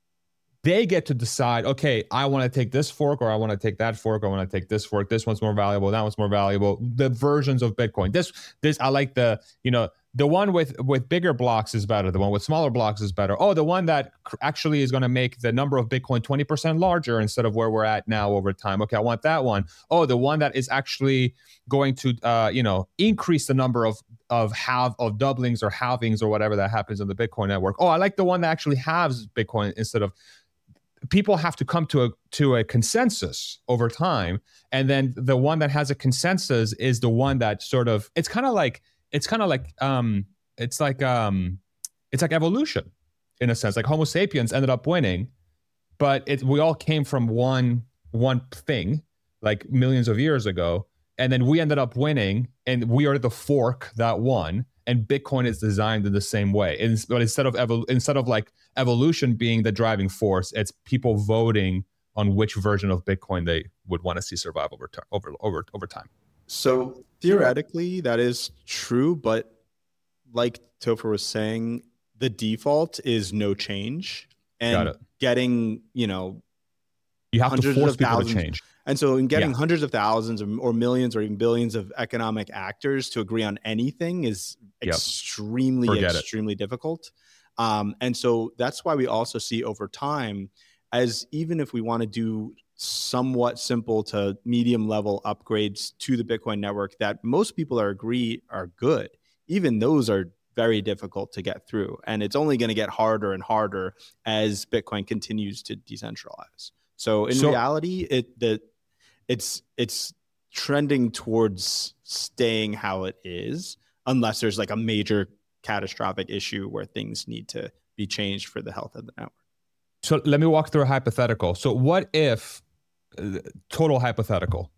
[SPEAKER 3] they get to decide, okay, I want to take this fork or I want to take that fork. I want to take this fork. This one's more valuable. That one's more valuable. The versions of Bitcoin. This, this, I like the, you know, the one with, with bigger blocks is better. The one with smaller blocks is better. Oh, the one that actually is going to make the number of Bitcoin twenty percent larger instead of where we're at now over time. Okay, I want that one. Oh, the one that is actually going to, uh, you know, increase the number of of halve of doublings or halvings or whatever that happens on the Bitcoin network. Oh, I like the one that actually halves Bitcoin instead of. People have to come to a to a consensus over time, and then the one that has a consensus is the one that sort of. It's kind of like it's kind of like um it's like um it's like evolution in a sense. Like Homo sapiens ended up winning, but it we all came from one one thing like millions of years ago, and then we ended up winning, and we are the fork that won. And Bitcoin is designed in the same way. And, but instead of evol- instead of like evolution being the driving force, it's people voting on which version of Bitcoin they would want to see survive over time, over over over time.
[SPEAKER 1] So theoretically, that is true, but like Topher was saying, the default is no change, and getting you know
[SPEAKER 3] you have to force people to change.
[SPEAKER 1] And so in getting
[SPEAKER 3] Yeah.
[SPEAKER 1] hundreds of thousands or, or millions or even billions of economic actors to agree on anything is
[SPEAKER 3] Yep.
[SPEAKER 1] extremely,
[SPEAKER 3] Forget it.
[SPEAKER 1] extremely difficult. Um, and so that's why we also see over time, as even if we want to do somewhat simple to medium level upgrades to the Bitcoin network that most people are agree are good, even those are very difficult to get through. And it's only going to get harder and harder as Bitcoin continues to decentralize. So in
[SPEAKER 3] So-
[SPEAKER 1] reality, it the it's it's trending towards staying how it is, unless there's like a major catastrophic issue where things need to be changed for the health of the network.
[SPEAKER 3] So let me walk through a hypothetical. So what if, uh, total hypothetical,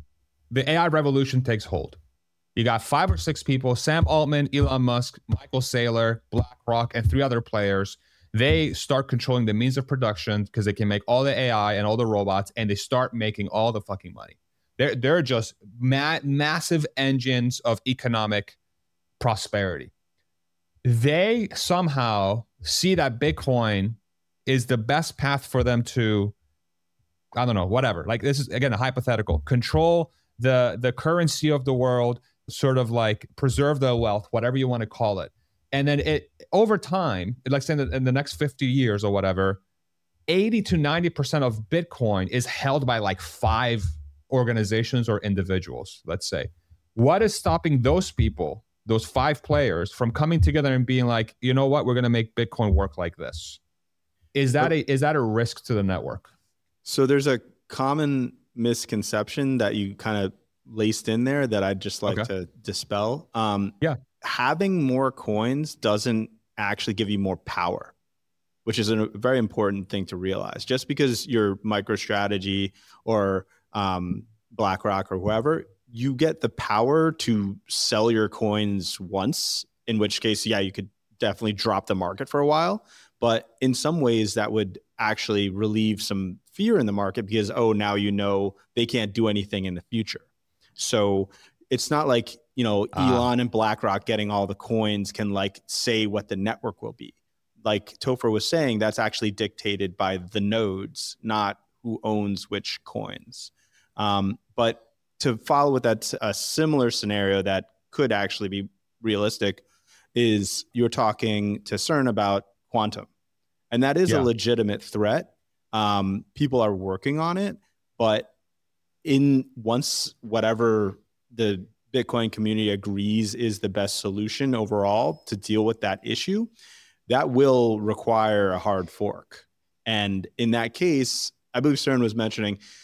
[SPEAKER 3] the A I revolution takes hold? You got five or six people, Sam Altman, Elon Musk, Michael Saylor, BlackRock, and three other players. They start controlling the means of production because they can make all the A I and all the robots, and they start making all the fucking money. They're, they're just ma- massive engines of economic prosperity. They somehow see that Bitcoin is the best path for them to, I don't know, whatever. Like this is, again, a hypothetical. Control the, the currency of the world, sort of like preserve the wealth, whatever you want to call it. And then it over time, like saying that in the next fifty years or whatever, eighty to ninety percent of Bitcoin is held by like five organizations or individuals, let's say. What is stopping those people, those five players, from coming together and being like, you know what, we're going to make Bitcoin work like this? Is that a is that a risk to the network?
[SPEAKER 1] So there's a common misconception that you kind of laced in there that I'd just like
[SPEAKER 3] Okay.
[SPEAKER 1] to dispel. Um,
[SPEAKER 3] Yeah.
[SPEAKER 1] Having more coins doesn't actually give you more power, which is a very important thing to realize. Just because you're MicroStrategy or um, BlackRock or whoever, you get the power to sell your coins once, in which case, yeah, you could definitely drop the market for a while. But in some ways, that would actually relieve some fear in the market because, oh, now you know they can't do anything in the future. So it's not like, you know, Elon
[SPEAKER 3] Ah.
[SPEAKER 1] and BlackRock getting all the coins can like say what the network will be. Like Topher was saying, that's actually dictated by the nodes, not who owns which coins. Um, but to follow with that, a similar scenario that could actually be realistic is you're talking to CERN about quantum. And that is
[SPEAKER 3] Yeah.
[SPEAKER 1] a legitimate threat. Um, people are working on it, but in once whatever the Bitcoin community agrees is the best solution overall to deal with that issue, that will require a hard fork. And in that case, I believe CERN was mentioning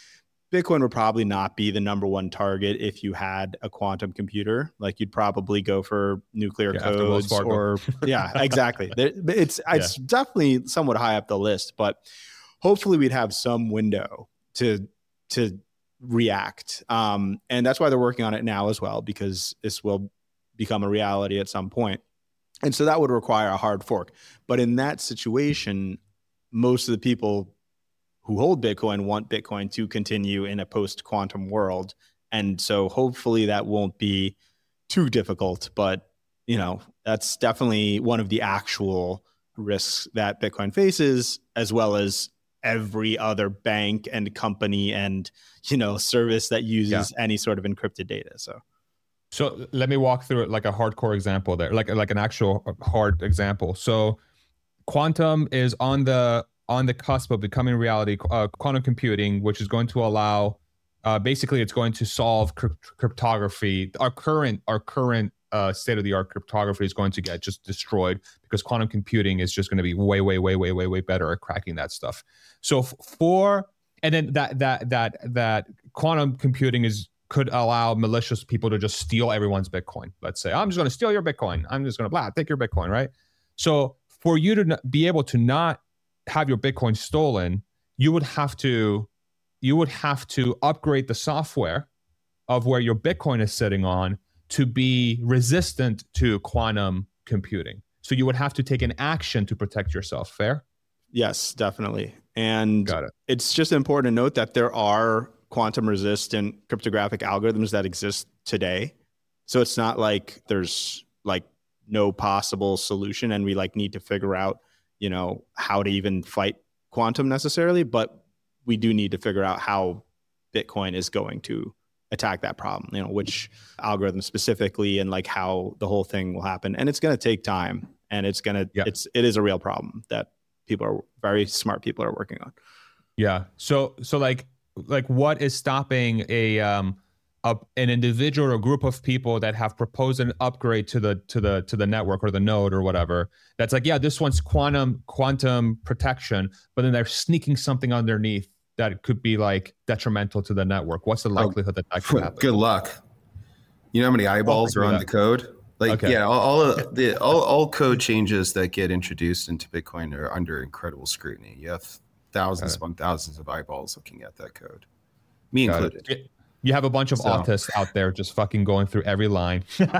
[SPEAKER 1] Bitcoin would probably not be the number one target if you had a quantum computer. Like you'd probably go for nuclear
[SPEAKER 3] Yeah, after Wells
[SPEAKER 1] codes
[SPEAKER 3] Fargo.
[SPEAKER 1] or yeah, exactly. There- It's it's
[SPEAKER 3] Yeah.
[SPEAKER 1] definitely somewhat high up the list, but hopefully we'd have some window to to react. Um, and that's why they're working on it now as well, because this will become a reality at some point. And so that would require a hard fork. But in that situation, most of the people who hold Bitcoin want Bitcoin to continue in a post-quantum world. And so hopefully that won't be too difficult, but you know, that's definitely one of the actual risks that Bitcoin faces, as well as every other bank and company and, you know, service that uses yeah. any sort of encrypted data. So
[SPEAKER 3] So let me walk through it like a hardcore example there, like like an actual hard example. So quantum is on the on the cusp of becoming reality, uh, quantum computing, which is going to allow, uh, basically it's going to solve crypt- cryptography. Our current, our current uh, state-of-the-art cryptography is going to get just destroyed because quantum computing is just going to be way, way, way, way, way, way better at cracking that stuff. So f- for, and then that, that, that, that quantum computing is, could allow malicious people to just steal everyone's Bitcoin. Let's say, I'm just going to steal your Bitcoin. I'm just going to blah, take your Bitcoin, right? So for you to be able to not have your Bitcoin stolen, you would have to you would have to upgrade the software of where your Bitcoin is sitting on to be resistant to quantum computing. So you would have to take an action to protect yourself. Fair?
[SPEAKER 1] Yes, definitely. And
[SPEAKER 3] Got it.
[SPEAKER 1] It's just important to note that there are quantum resistant cryptographic algorithms that exist today. So it's not like there's like no possible solution and we like need to figure out, you know, how to even fight quantum necessarily, but we do need to figure out how Bitcoin is going to attack that problem, you know, which algorithm specifically and like how the whole thing will happen. And it's going to take time, and it's going to, yeah. it's, it is a real problem that people are very smart people are working on.
[SPEAKER 3] Yeah. So, so like, like what is stopping a, um, a, an individual or group of people that have proposed an upgrade to the to the to the network or the node or whatever, that's like, yeah, this one's quantum quantum protection, but then they're sneaking something underneath that could be like detrimental to the network? What's the likelihood oh, that that could happen?
[SPEAKER 2] Good luck. You know how many eyeballs oh, are on that. the code? Like, okay. yeah, all, all of the all, all code changes that get introduced into Bitcoin are under incredible scrutiny. You have thousands upon thousands of eyeballs looking at that code, me Got included.
[SPEAKER 3] It. You have a bunch of so. autists out there just fucking going through every line.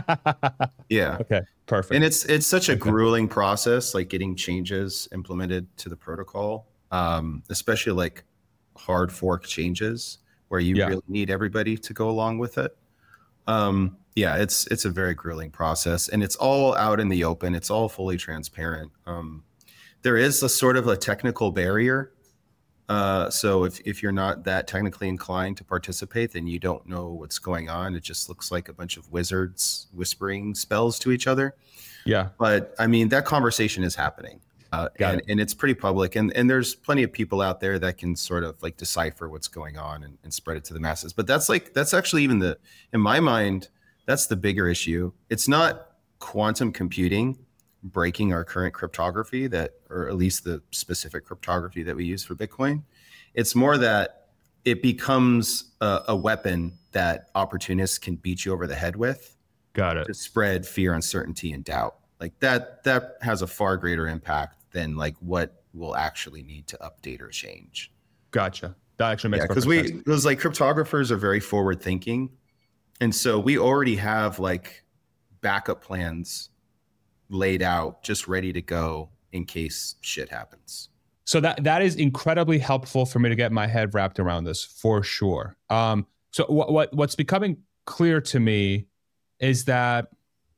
[SPEAKER 2] Yeah.
[SPEAKER 3] Okay. Perfect.
[SPEAKER 2] And it's it's such a
[SPEAKER 3] okay.
[SPEAKER 2] grueling process, like getting changes implemented to the protocol, um, especially like hard fork changes where you yeah. really need everybody to go along with it. Um, yeah, it's it's a very grueling process, and it's all out in the open. It's all fully transparent. Um, there is a sort of a technical barrier. Uh, so if, if you're not that technically inclined to participate, then you don't know what's going on. It just looks like a bunch of wizards whispering spells to each other.
[SPEAKER 3] Yeah.
[SPEAKER 2] But I mean, that conversation is happening uh, and, it. and it's pretty public. And, and there's plenty of people out there that can sort of like decipher what's going on and, and spread it to the masses. But that's like, that's actually even the, in my mind, that's the bigger issue. It's not quantum computing breaking our current cryptography, that, or at least the specific cryptography that we use for Bitcoin. It's more that it becomes a, a weapon that opportunists can beat you over the head with.
[SPEAKER 3] Got it.
[SPEAKER 2] To spread fear, uncertainty, and doubt. Like that, that has a far greater impact than like what we'll actually need to update or change.
[SPEAKER 3] Gotcha. That actually makes
[SPEAKER 2] yeah, because we, because like cryptographers are very forward thinking, and so we already have like backup plans laid out, just ready to go in case shit happens.
[SPEAKER 3] So that that is incredibly helpful for me to get my head wrapped around this, for sure. Um, so what what what's becoming clear to me is that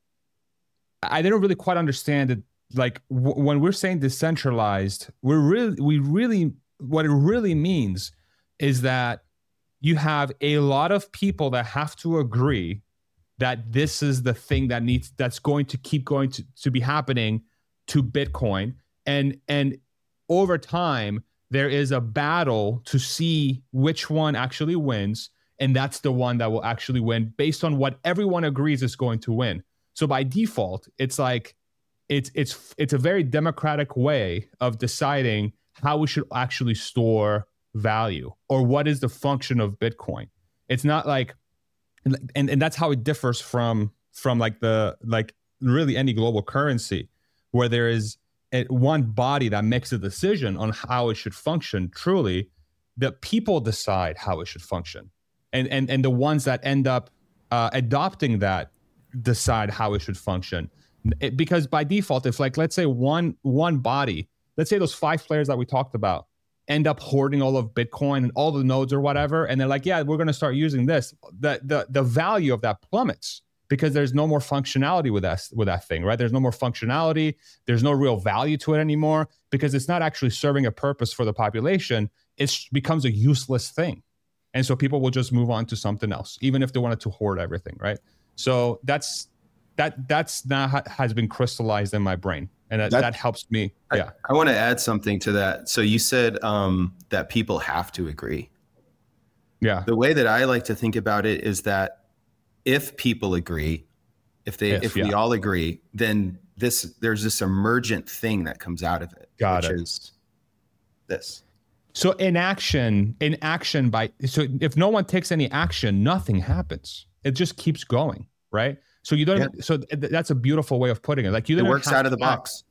[SPEAKER 3] I didn't really quite understand it. Like w- when we're saying decentralized, we're really we really what it really means is that you have a lot of people that have to agree that this is the thing that needs that's going to keep going to, to be happening to Bitcoin. And and over time, there is a battle to see which one actually wins. And that's the one that will actually win based on what everyone agrees is going to win. So by default, it's like it's it's it's a very democratic way of deciding how we should actually store value, or what is the function of Bitcoin? It's not like, and, and that's how it differs from from like the like really any global currency, where there is a, one body that makes a decision on how it should function. Truly, the people decide how it should function, and and and the ones that end up uh, adopting that decide how it should function. It, because by default, if like let's say one one body, let's say those five players that we talked about, end up hoarding all of Bitcoin and all the nodes or whatever, and they're like, yeah, we're going to start using this. The, the the value of that plummets because there's no more functionality with that, with that thing, right? There's no more functionality. There's no real value to it anymore because it's not actually serving a purpose for the population. It becomes a useless thing. And so people will just move on to something else, even if they wanted to hoard everything, right? So that's that that's now has been crystallized in my brain. And that, that, that helps me. Yeah.
[SPEAKER 2] I, I want to add something to that. So you said um, that people have to agree.
[SPEAKER 3] Yeah.
[SPEAKER 2] The way that I like to think about it is that if people agree, if they, if, if we yeah. all agree, then this, there's this emergent thing that comes out of it.
[SPEAKER 3] Got
[SPEAKER 2] which
[SPEAKER 3] it.
[SPEAKER 2] Is this.
[SPEAKER 3] So in action, in action by, so if no one takes any action, nothing happens. It just keeps going, right? So you don't. Yeah. Even, so th- that's a beautiful way of putting it. Like you,
[SPEAKER 2] it works out of the box.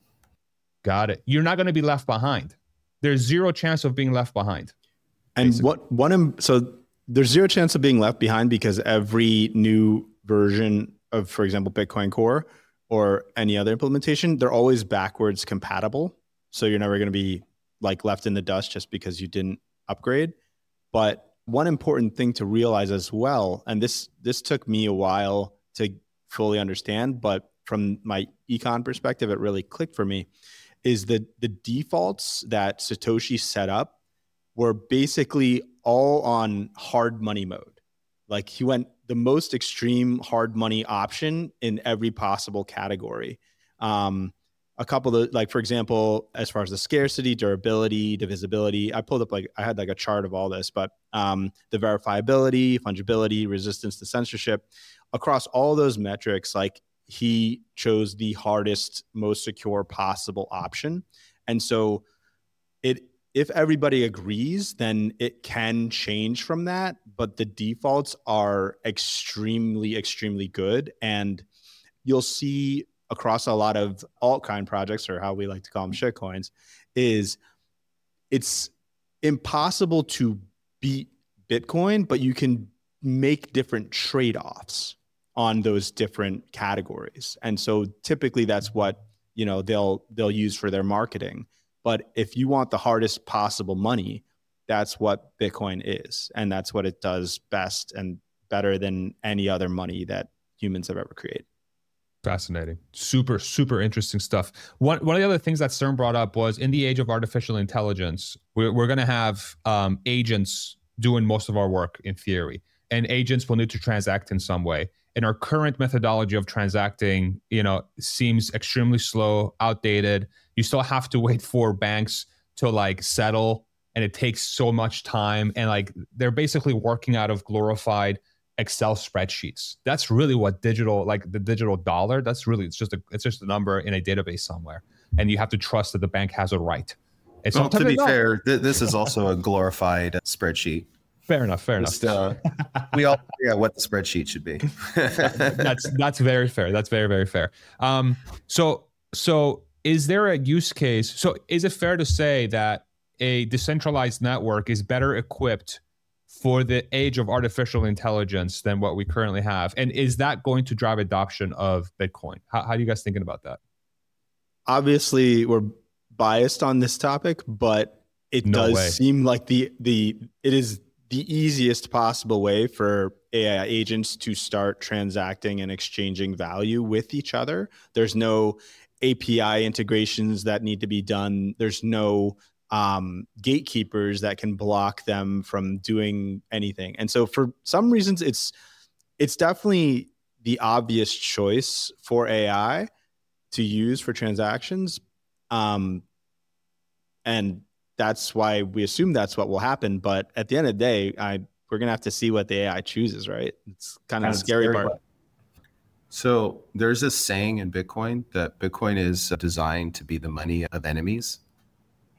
[SPEAKER 3] Got it. You're not going to be left behind. There's zero chance of being left behind.
[SPEAKER 1] And basically. what one so there's zero chance of being left behind because every new version of, for example, Bitcoin Core or any other implementation, they're always backwards compatible. So you're never going to be like left in the dust just because you didn't upgrade. But one important thing to realize as well, and this this took me a while to fully understand, but from my econ perspective, it really clicked for me, is that the defaults that Satoshi set up were basically all on hard money mode. Like he went the most extreme hard money option in every possible category. Um, a couple of, like, for example, as far as the scarcity, durability, divisibility, I pulled up, like, I had like a chart of all this, but um, the verifiability, fungibility, resistance to censorship, across all those metrics, like he chose the hardest, most secure possible option. And so it, if everybody agrees, then it can change from that, but the defaults are extremely, extremely good. And you'll see across a lot of altcoin projects, or how we like to call them shitcoins, is it's impossible to beat Bitcoin, but you can make different trade-offs on those different categories. And so typically that's what, you know, they'll they'll use for their marketing. But if you want the hardest possible money, that's what Bitcoin is. And that's what it does best and better than any other money that humans have ever created.
[SPEAKER 3] Fascinating. Super, super interesting stuff. One one of the other things that CERN brought up was in the age of artificial intelligence, we're, we're going to have um, agents doing most of our work in theory. And agents will need to transact in some way. And our current methodology of transacting, you know, seems extremely slow, outdated. You still have to wait for banks to like settle, and it takes so much time. And like they're basically working out of glorified Excel spreadsheets. That's really what digital, like the digital dollar, that's really, it's just a, it's just a number in a database somewhere. And you have to trust that the bank has it right.
[SPEAKER 2] And well, to be fair, th- this is also a glorified spreadsheet.
[SPEAKER 3] Fair enough. Fair Just, enough.
[SPEAKER 2] Uh, we all figure out what the spreadsheet should be.
[SPEAKER 3] that's that's very fair. That's very very fair. Um, so so is there a use case? So is it fair to say that a decentralized network is better equipped for the age of artificial intelligence than what we currently have? And is that going to drive adoption of Bitcoin? How, how are you guys thinking about that?
[SPEAKER 1] Obviously, we're biased on this topic, but it no does way. seem like the the it is the easiest possible way for A I agents to start transacting and exchanging value with each other. There's no A P I integrations that need to be done. There's no um, gatekeepers that can block them from doing anything. And so for some reasons, it's it's definitely the obvious choice for A I to use for transactions. Um, and that's why we assume that's what will happen. But at the end of the day, I we're going to have to see what the A I chooses, right? It's kind of the scary, scary part. part.
[SPEAKER 2] So there's this saying in Bitcoin that Bitcoin is designed to be the money of enemies.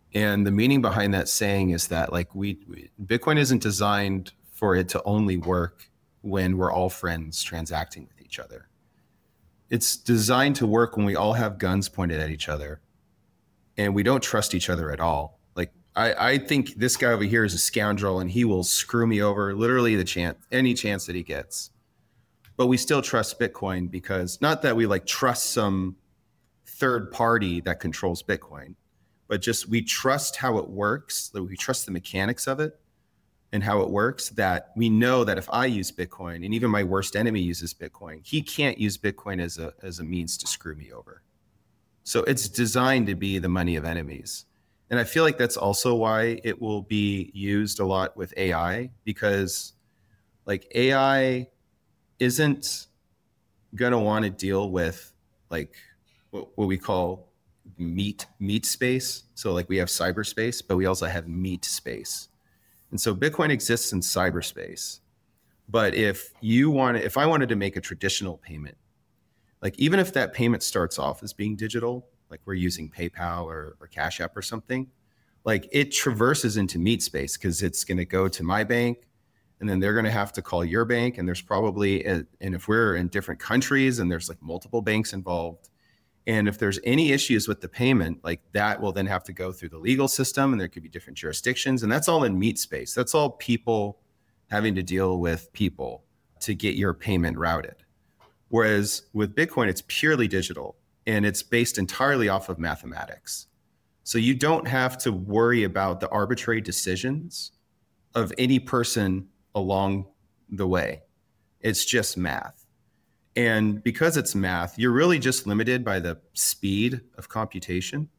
[SPEAKER 2] And the meaning behind that saying is that like we, we Bitcoin isn't designed for it to only work when we're all friends transacting with each other. It's designed to work when we all have guns pointed at each other and we don't trust each other at all. Like I, I think this guy over here is a scoundrel and he will screw me over literally the chance, any chance that he gets. But we still trust Bitcoin because not that we like trust some third party that controls Bitcoin, but just we trust how it works, that we trust the mechanics of it and how it works, that we know that if I use Bitcoin and even my worst enemy uses Bitcoin, he can't use Bitcoin as a as a means to screw me over. So it's designed to be the money of enemies. And I feel like that's also why it will be used a lot with A I, because like A I isn't going to want to deal with like what, what we call meat meat space. So like we have cyberspace, but we also have meat space. And so Bitcoin exists in cyberspace. But if you want to, if I wanted to make a traditional payment, like even if that payment starts off as being digital, like we're using PayPal or, or Cash App or something, like it traverses into meat space because it's going to go to my bank and then they're going to have to call your bank. And there's probably, a, and if we're in different countries and there's like multiple banks involved, and if there's any issues with the payment, like that will then have to go through the legal system and there could be different jurisdictions. And that's all in meat space. That's all people having to deal with people to get your payment routed. Whereas with Bitcoin, it's purely digital and it's based entirely off of mathematics. So you don't have to worry about the arbitrary decisions of any person along the way. It's just math. And because it's math, you're really just limited by the speed of computation.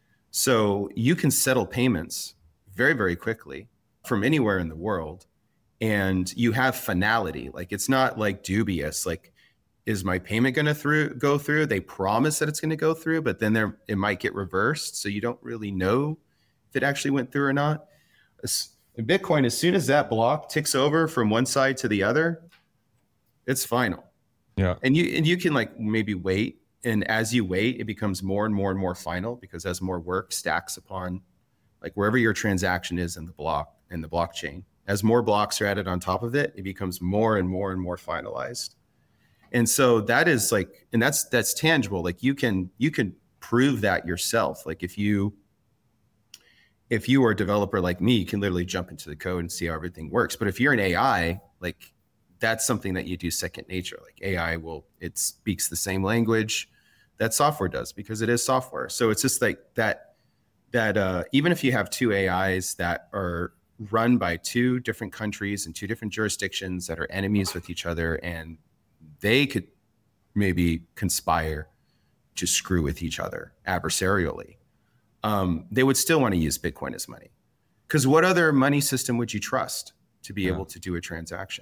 [SPEAKER 2] So you can settle payments very, very quickly from anywhere in the world. And you have finality. Like it's not like dubious, like, is my payment going to through go through? They promise that it's going to go through, but then there it might get reversed. So you don't really know if it actually went through or not. In Bitcoin, as soon as that block ticks over from one side to the other, it's final.
[SPEAKER 3] Yeah.
[SPEAKER 2] And you and you can like maybe wait. And as you wait, it becomes more and more and more final because as more work stacks upon like wherever your transaction is in the block, in the blockchain, as more blocks are added on top of it, it becomes more and more and more finalized. And so that is like, and that's that's tangible. Like you can you can prove that yourself. Like if you if you are a developer like me, you can literally jump into the code and see how everything works. But if you're an A I, like that's something that you do second nature. Like A I will, it speaks the same language that software does because it is software. So it's just like that, that uh, even if you have two A Is that are run by two different countries and two different jurisdictions that are enemies with each other, and they could maybe conspire to screw with each other adversarially, um, they would still want to use Bitcoin as money. Because what other money system would you trust to be yeah. able to do a transaction?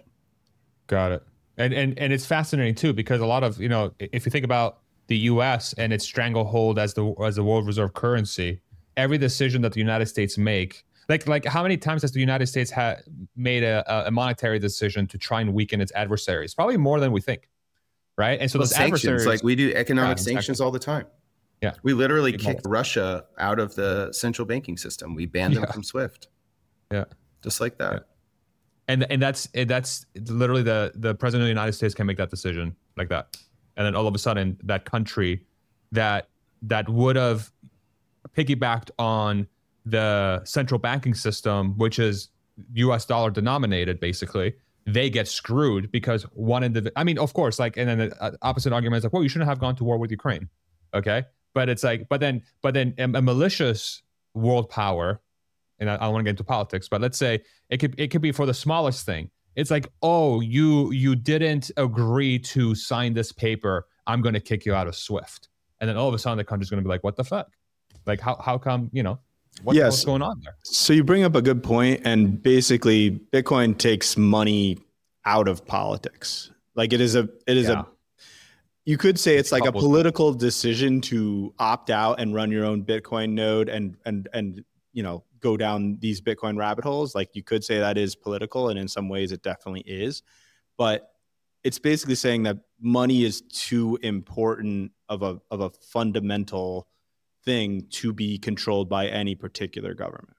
[SPEAKER 3] Got it. And, and and it's fascinating too, because a lot of, you know, if you think about the U S and its stranglehold as the as the world reserve currency, every decision that the United States make, like like how many times has the United States ha- made a, a monetary decision to try and weaken its adversaries? Probably more than we think, right? And so
[SPEAKER 2] well,
[SPEAKER 3] those
[SPEAKER 2] sanctions,
[SPEAKER 3] adversaries,
[SPEAKER 2] like we do economic
[SPEAKER 3] yeah,
[SPEAKER 2] sanctions
[SPEAKER 3] exactly.
[SPEAKER 2] all the time.
[SPEAKER 3] Yeah,
[SPEAKER 2] we literally kicked Russia out of the central banking system. We banned them
[SPEAKER 3] yeah.
[SPEAKER 2] from SWIFT.
[SPEAKER 3] Yeah,
[SPEAKER 2] just like that.
[SPEAKER 3] Yeah. And and that's that's literally the the president of the United States can make that decision like that, and then all of a sudden that country that that would have piggybacked on the central banking system, which is U S dollar denominated, basically, they get screwed because one individual. I mean, of course, like, and then the opposite argument is like, well, you shouldn't have gone to war with Ukraine, okay? But it's like, but then, but then a, a malicious world power. And I, I don't want to get into politics, but let's say it could it could be for the smallest thing. It's like, oh, you you didn't agree to sign this paper. I'm going to kick you out of SWIFT. And then all of a sudden the country's going to be like, what the fuck? Like, how how come, you know, what,
[SPEAKER 1] yes.
[SPEAKER 3] what's going on there?
[SPEAKER 1] So you bring up a good point, and basically Bitcoin takes money out of politics. Like it is a it is yeah. a you could say it's, it's like a political decision to opt out and run your own Bitcoin node and and and you know, go down these Bitcoin rabbit holes. Like you could say that is political, and in some ways it definitely is, but it's basically saying that money is too important of a of a fundamental thing to be controlled by any particular government.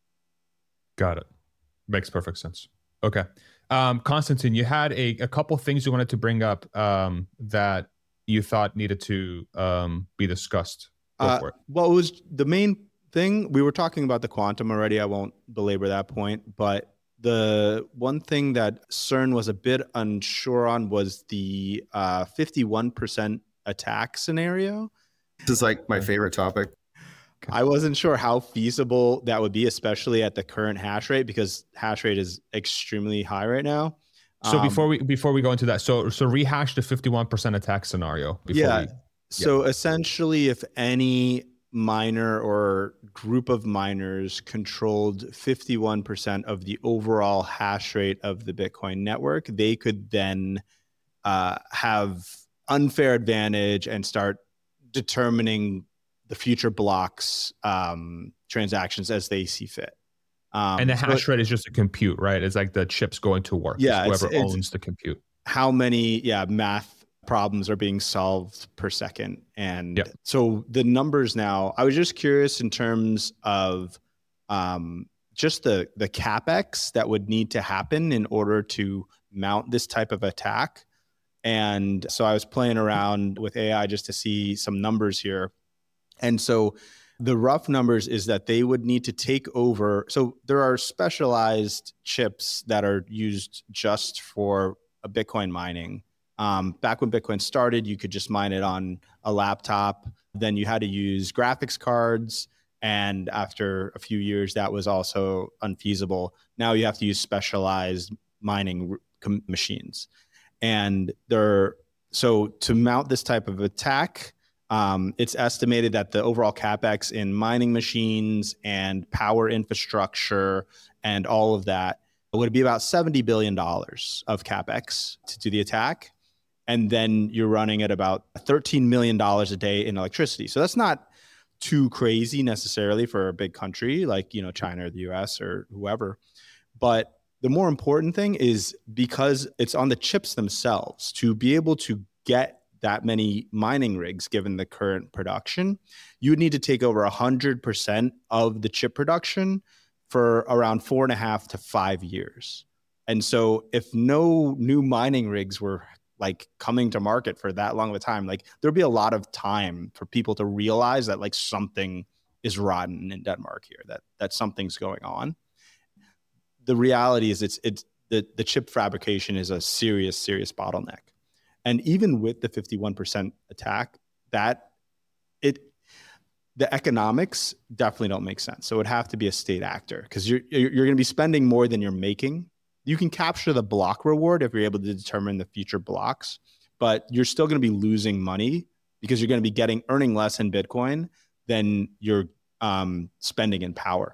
[SPEAKER 3] Got it. Makes perfect sense. Okay. Um, Konstantin, you had a, a couple things you wanted to bring up um, that you thought needed to um, be discussed. Go
[SPEAKER 1] uh,
[SPEAKER 3] for it.
[SPEAKER 1] Well, it was the main thing. We were talking about the quantum already. I won't belabor that point. But the one thing that CERN was a bit unsure on was the uh, fifty-one percent attack scenario.
[SPEAKER 2] This is like my favorite topic.
[SPEAKER 1] I wasn't sure how feasible that would be, especially at the current hash rate, because hash rate is extremely high right now.
[SPEAKER 3] So
[SPEAKER 1] um,
[SPEAKER 3] before we before we go into that, so so rehash the fifty-one percent attack scenario. Before
[SPEAKER 1] yeah.
[SPEAKER 3] We,
[SPEAKER 1] so
[SPEAKER 3] yeah.
[SPEAKER 1] essentially, if any miner or group of miners controlled fifty-one percent of the overall hash rate of the Bitcoin network, they could then uh, have unfair advantage and start determining the future blocks um, transactions as they see fit. Um,
[SPEAKER 3] and the
[SPEAKER 1] so
[SPEAKER 3] hash rate is just a compute, right? It's like the chips going to work.
[SPEAKER 1] Yeah,
[SPEAKER 3] it's whoever
[SPEAKER 1] it's, it's
[SPEAKER 3] owns the compute.
[SPEAKER 1] How many yeah math problems are being solved per second. And
[SPEAKER 3] yep.
[SPEAKER 1] so the numbers now, I was just curious in terms of um, just the, the CapEx that would need to happen in order to mount this type of attack. And so I was playing around with A I just to see some numbers here. And so the rough numbers is that they would need to take over. So there are specialized chips that are used just for a Bitcoin mining. Um, back when Bitcoin started, you could just mine it on a laptop. Then you had to use graphics cards. And after a few years, that was also unfeasible. Now you have to use specialized mining com- machines. And there, so to mount this type of attack, um, it's estimated that the overall CapEx in mining machines and power infrastructure and all of that would be about seventy billion dollars of CapEx to do the attack. And then you're running at about thirteen million dollars a day in electricity. So that's not too crazy necessarily for a big country like, you know, China or the U S or whoever. But the more important thing is because it's on the chips themselves to be able to get that many mining rigs, given the current production, you would need to take over one hundred percent of the chip production for around four and a half to five years. And so if no new mining rigs were like coming to market for that long of a time, like there'd be a lot of time for people to realize that like something is rotten in Denmark here, that that something's going on. The reality is it's it's the, the chip fabrication is a serious, serious bottleneck. And even with the fifty-one percent attack, that it the economics definitely don't make sense. So it would have to be a state actor because you're you're going to be spending more than you're making. You can capture the block reward if you're able to determine the future blocks, but you're still going to be losing money because you're going to be getting earning less in Bitcoin than you're um, spending in power.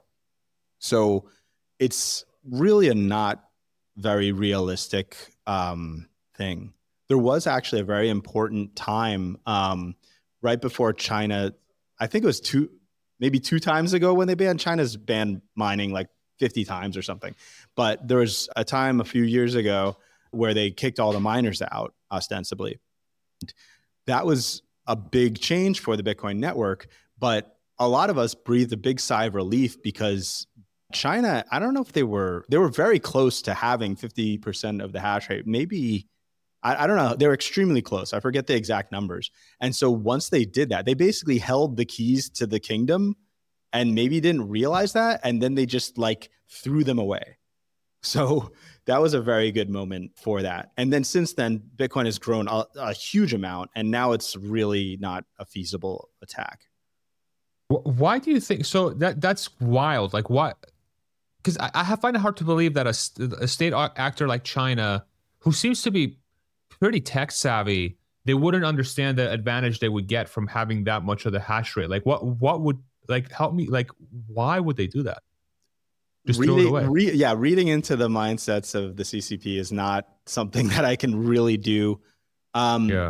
[SPEAKER 1] So it's really a not very realistic um, thing. There was actually a very important time um, right before China. I think it was two, maybe two times ago when they banned China's banned mining like fifty times or something. But there was a time a few years ago where they kicked all the miners out ostensibly. That was a big change for the Bitcoin network. But a lot of us breathed a big sigh of relief because China, I don't know if they were, they were very close to having fifty percent of the hash rate. Maybe, I, I don't know. They were extremely close. I forget the exact numbers. And so once they did that, they basically held the keys to the kingdom and maybe didn't realize that. And then they just like threw them away. So that was a very good moment for that. And then since then, Bitcoin has grown a, a huge amount, and now it's really not a feasible attack.
[SPEAKER 3] Why do you think so? That that's wild. Like what? Because I, I find it hard to believe that a, a state actor like China, who seems to be pretty tech savvy, they wouldn't understand the advantage they would get from having that much of the hash rate. Like what? What would like help me? Like why would they do that? Just
[SPEAKER 1] reading,
[SPEAKER 3] throw it away.
[SPEAKER 1] Re, yeah, reading into the mindsets of the C C P is not something that I can really do. Um,
[SPEAKER 3] yeah,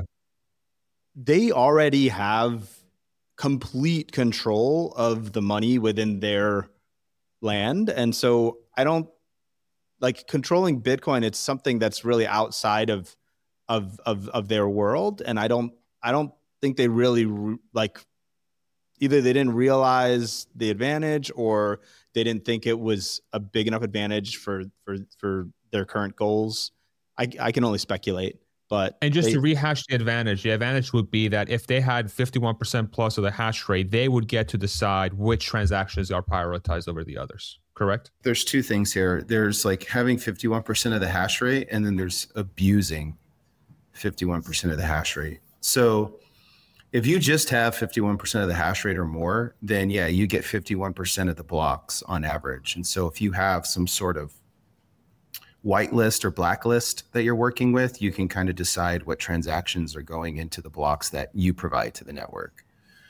[SPEAKER 1] they already have complete control of the money within their land, and so I don't like controlling Bitcoin. It's something that's really outside of of of of their world, and I don't I don't think they really like either they didn't realize the advantage or they didn't think it was a big enough advantage for for for their current goals. I, I can only speculate. But
[SPEAKER 3] and just
[SPEAKER 1] they,
[SPEAKER 3] to rehash the advantage, the advantage would be that if they had fifty-one percent plus of the hash rate, they would get to decide which transactions are prioritized over the others. Correct?
[SPEAKER 2] There's two things here. There's like having fifty-one percent of the hash rate, and then there's abusing fifty-one percent of the hash rate. So if you just have fifty-one percent of the hash rate or more, then yeah, you get fifty-one percent of the blocks on average. And so if you have some sort of whitelist or blacklist that you're working with, you can kind of decide what transactions are going into the blocks that you provide to the network.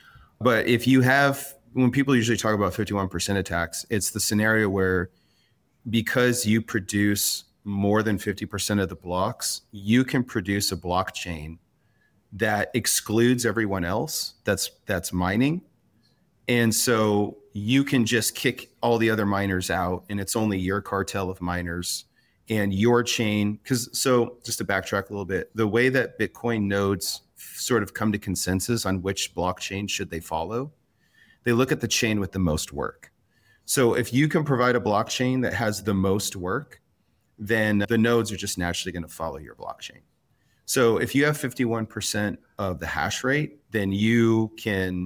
[SPEAKER 2] But if you have, when people usually talk about fifty-one percent attacks, it's the scenario where because you produce more than fifty percent of the blocks, you can produce a blockchain that excludes everyone else that's that's mining. And so you can just kick all the other miners out, and it's only your cartel of miners and your chain. Because so just to backtrack a little bit, the way that Bitcoin nodes sort of come to consensus on which blockchain should they follow, they look at the chain with the most work. So if you can provide a blockchain that has the most work, then the nodes are just naturally going to follow your blockchain. So if you have fifty-one percent of the hash rate, then you can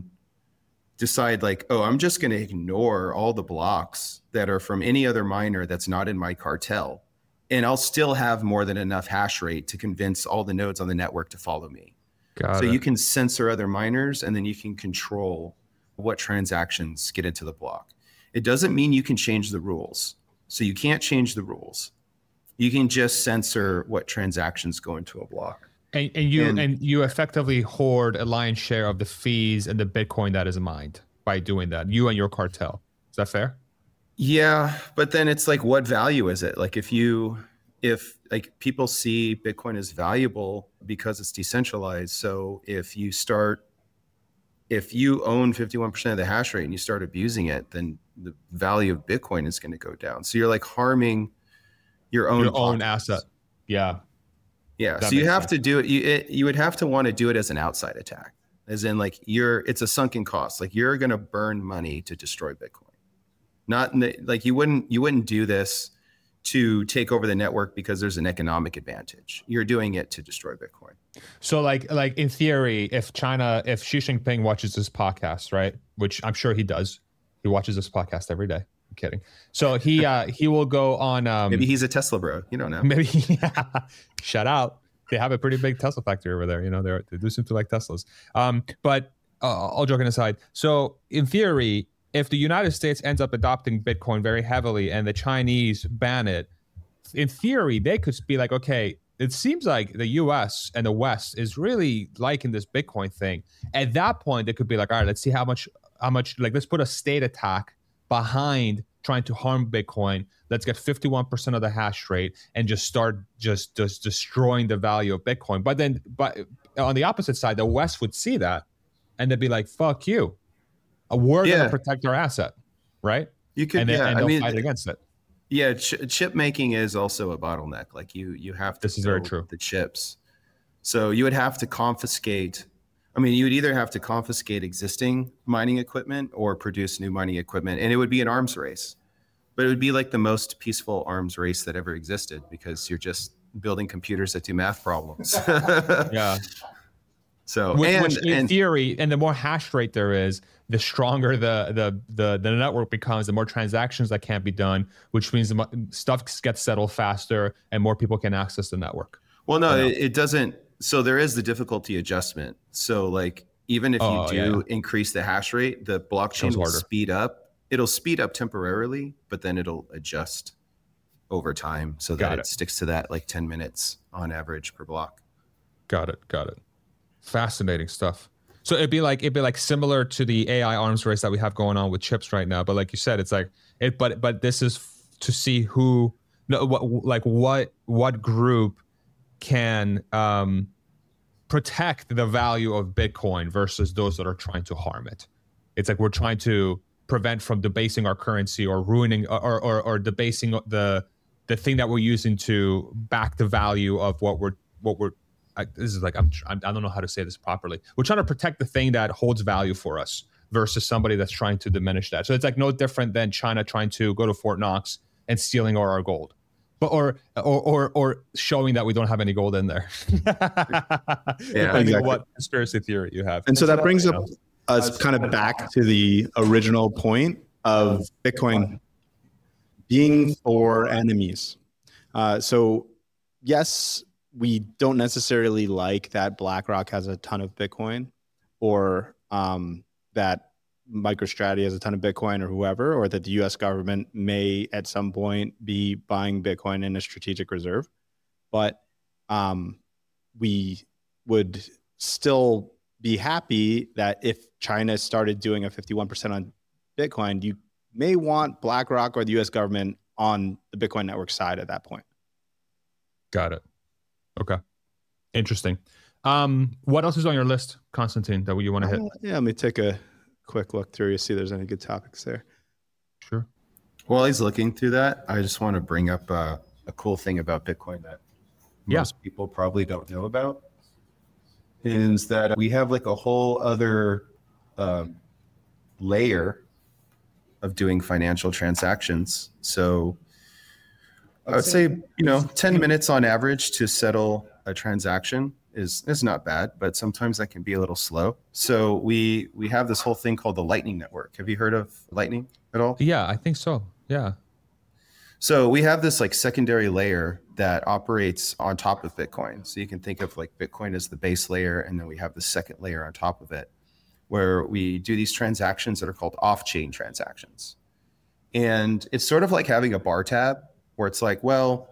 [SPEAKER 2] decide like, oh, I'm just going to ignore all the blocks that are from any other miner that's not in my cartel. And I'll still have more than enough hash rate to convince all the nodes on the network to follow me.
[SPEAKER 3] Got
[SPEAKER 2] so
[SPEAKER 3] it.
[SPEAKER 2] you can censor other miners, and then you can control what transactions get into the block. It doesn't mean you can change the rules. So you can't change the rules. You can just censor what transactions go into a block.
[SPEAKER 3] And, and you and,
[SPEAKER 2] And-
[SPEAKER 3] you effectively hoard a lion's share of the fees and the Bitcoin that is mined by doing that. You and your cartel. Is that fair?
[SPEAKER 2] Yeah, but then it's like, what value is it? Like if you, if like people see Bitcoin as valuable because it's decentralized. So if you start, if you own fifty-one percent of the hash rate and you start abusing it, then the value of Bitcoin is going to go down. So you're like harming your own
[SPEAKER 3] Your own
[SPEAKER 2] pockets.
[SPEAKER 3] asset. Yeah.
[SPEAKER 2] Yeah.
[SPEAKER 3] That
[SPEAKER 2] So you
[SPEAKER 3] makes
[SPEAKER 2] have
[SPEAKER 3] sense.
[SPEAKER 2] to do it. You, it. you would have to want to do it as an outside attack, as in like you're, it's a sunken cost. Like you're going to burn money to destroy Bitcoin. Not in the, like you wouldn't, you wouldn't do this to take over the network because there's an economic advantage. You're doing it to destroy Bitcoin.
[SPEAKER 3] So like like in theory, if China, if Xi Jinping watches this podcast, right, which I'm sure he does, he watches this podcast every day. I'm kidding. So he uh, he will go on. Um,
[SPEAKER 2] Maybe he's a Tesla bro. You don't know.
[SPEAKER 3] maybe yeah, shout out. They have a pretty big Tesla factory over there. You know, they they do seem to like Teslas. Um, but uh, all joking aside, so in theory, if the United States ends up adopting Bitcoin very heavily and the Chinese ban it, in theory, they could be like, okay, it seems like the U S and the West is really liking this Bitcoin thing. At that point, they could be like, all right, let's see how much, how much, like, let's put a state attack behind trying to harm Bitcoin. Let's get fifty-one percent of the hash rate and just start just, just destroying the value of Bitcoin. But then, but on the opposite side, the West would see that and they'd be like, fuck you. We're
[SPEAKER 2] Yeah.
[SPEAKER 3] going to protect our asset, right?
[SPEAKER 2] You could,
[SPEAKER 3] And, then,
[SPEAKER 2] yeah.
[SPEAKER 3] and
[SPEAKER 2] I
[SPEAKER 3] they'll
[SPEAKER 2] mean,
[SPEAKER 3] fight against it.
[SPEAKER 2] yeah, ch- chip making is also a bottleneck. Like you, you have to.
[SPEAKER 3] This is very
[SPEAKER 2] build
[SPEAKER 3] true.
[SPEAKER 2] The chips, so you would have to confiscate. I mean, you would either have to confiscate existing mining equipment or produce new mining equipment, and it would be an arms race. But it would be like the most peaceful arms race that ever existed because you're just building computers that do math problems.
[SPEAKER 3] Yeah.
[SPEAKER 2] So
[SPEAKER 3] Which,
[SPEAKER 2] and,
[SPEAKER 3] which in
[SPEAKER 2] and
[SPEAKER 3] theory, and the more hash rate there is, the stronger the the the the network becomes. The more transactions that can't be done, which means the mo- stuff gets settled faster and more people can access the network.
[SPEAKER 2] well, no,
[SPEAKER 3] I know.
[SPEAKER 2] it, it doesn't. So there is the difficulty adjustment. So like even if
[SPEAKER 3] Oh,
[SPEAKER 2] you do
[SPEAKER 3] yeah, yeah.
[SPEAKER 2] increase the hash rate, the blockchain
[SPEAKER 3] Goes
[SPEAKER 2] will
[SPEAKER 3] harder.
[SPEAKER 2] speed up. It'll speed up temporarily, but then it'll adjust over time so that
[SPEAKER 3] Got
[SPEAKER 2] it.
[SPEAKER 3] it.
[SPEAKER 2] sticks to that like ten minutes on average per block.
[SPEAKER 3] Got it. Got it. Fascinating stuff. So it'd be like it'd be like similar to the A I arms race that we have going on with chips right now. But like you said, it's like it. But but this is f- to see who, no, what like what what group can um, protect the value of Bitcoin versus those that are trying to harm it. It's like we're trying to prevent from debasing our currency or ruining or or, or debasing the the thing that we're using to back the value of what we're what we're. I, this is like I'm, I'm I don't know how to say this properly. We're trying to protect the thing that holds value for us versus somebody that's trying to diminish that. So it's like no different than China trying to go to Fort Knox and stealing all our gold, but or or or, or showing that we don't have any gold in there.
[SPEAKER 2] Yeah,
[SPEAKER 3] depending
[SPEAKER 1] exactly.
[SPEAKER 3] on what conspiracy theory you have.
[SPEAKER 1] And so that brings
[SPEAKER 3] you
[SPEAKER 1] up
[SPEAKER 3] know,
[SPEAKER 1] us kind of back to the original point of Bitcoin being for enemies. Uh, so yes, we don't necessarily like that BlackRock has a ton of Bitcoin, or um, that MicroStrategy has a ton of Bitcoin, or whoever, or that the U S government may at some point be buying Bitcoin in a strategic reserve. But um, we would still be happy that if China started doing a fifty-one percent on Bitcoin, you may want BlackRock or the U S government on the Bitcoin network side at that point.
[SPEAKER 3] Got it. Okay. Interesting. Um, what else is on your list, Constantine, that you want to hit?
[SPEAKER 1] Uh, yeah, let me take a quick look through you, see if there's any good topics there.
[SPEAKER 3] Sure.
[SPEAKER 2] While he's looking through that, I just want to bring up uh, a cool thing about Bitcoin that
[SPEAKER 3] Yeah.
[SPEAKER 2] most people probably don't know about, is that we have like a whole other um, layer of doing financial transactions. So I would say, you know, ten minutes on average to settle a transaction is is not bad, but sometimes that can be a little slow. So we we have this whole thing called the Lightning Network. Have you heard of Lightning at all?
[SPEAKER 3] Yeah, I think so. Yeah.
[SPEAKER 2] So we have this like secondary layer that operates on top of Bitcoin. So you can think of like Bitcoin as the base layer, and then we have the second layer on top of it, where we do these transactions that are called off-chain transactions. And it's sort of like having a bar tab where it's like, well,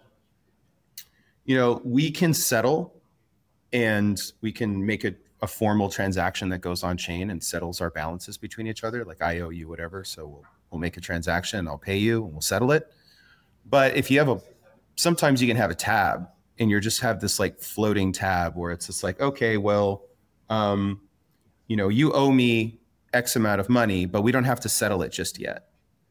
[SPEAKER 2] you know, we can settle and we can make a, a formal transaction that goes on chain and settles our balances between each other. Like I owe you whatever. So we'll, we'll make a transaction and I'll pay you and we'll settle it. But if you have a, sometimes you can have a tab and you just have this like floating tab where it's just like, okay, well, um, you know, you owe me X amount of money, but we don't have to settle it just yet.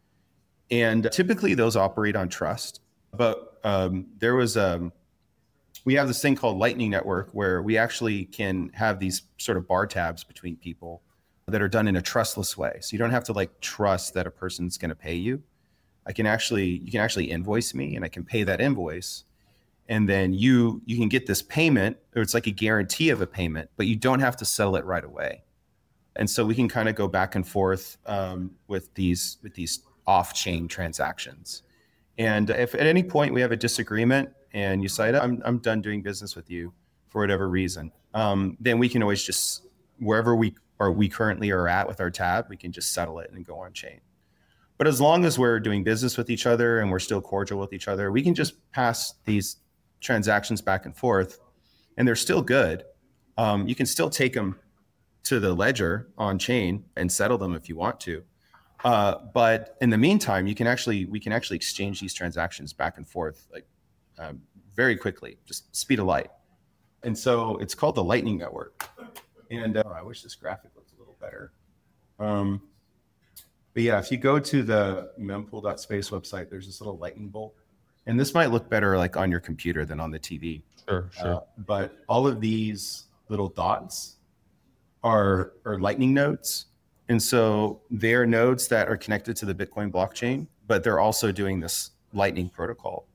[SPEAKER 2] And typically those operate on trust. But um, there was, um, we have this thing called Lightning Network where we actually can have these sort of bar tabs between people that are done in a trustless way. So you don't have to like trust that a person's going to pay you. I can actually, you can actually invoice me and I can pay that invoice. And then you, you can get this payment, or it's like a guarantee of a payment, but you don't have to settle it right away. And so we can kind of go back and forth um, with these, with these off-chain transactions. And if at any point we have a disagreement and you say, I'm, I'm done doing business with you for whatever reason, um, then we can always just, wherever we are, we currently are at with our tab, we can just settle it and go on chain. But as long as we're doing business with each other and we're still cordial with each other, we can just pass these transactions back and forth and they're still good. Um, you can still take them to the ledger on chain and settle them if you want to. Uh, but in the meantime, you can actually, we can actually exchange these transactions back and forth like um, very quickly, just speed of light. And so it's called the Lightning Network. And uh, I wish this graphic looked a little better. Um, but yeah, if you go to the mempool dot space website, there's this little lightning bolt. And this might look better like on your computer than on the T V.
[SPEAKER 3] Sure, sure.
[SPEAKER 2] Uh, but all of these little dots are, are lightning nodes. And so they're nodes that are connected to the Bitcoin blockchain, but they're also doing this Lightning protocol.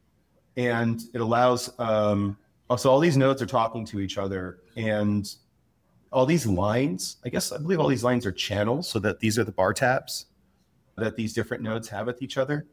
[SPEAKER 2] And it allows, um, so all these nodes are talking to each other, and all these lines, I guess, I believe all these lines are channels, so that these are the bar tabs that these different nodes have with each other.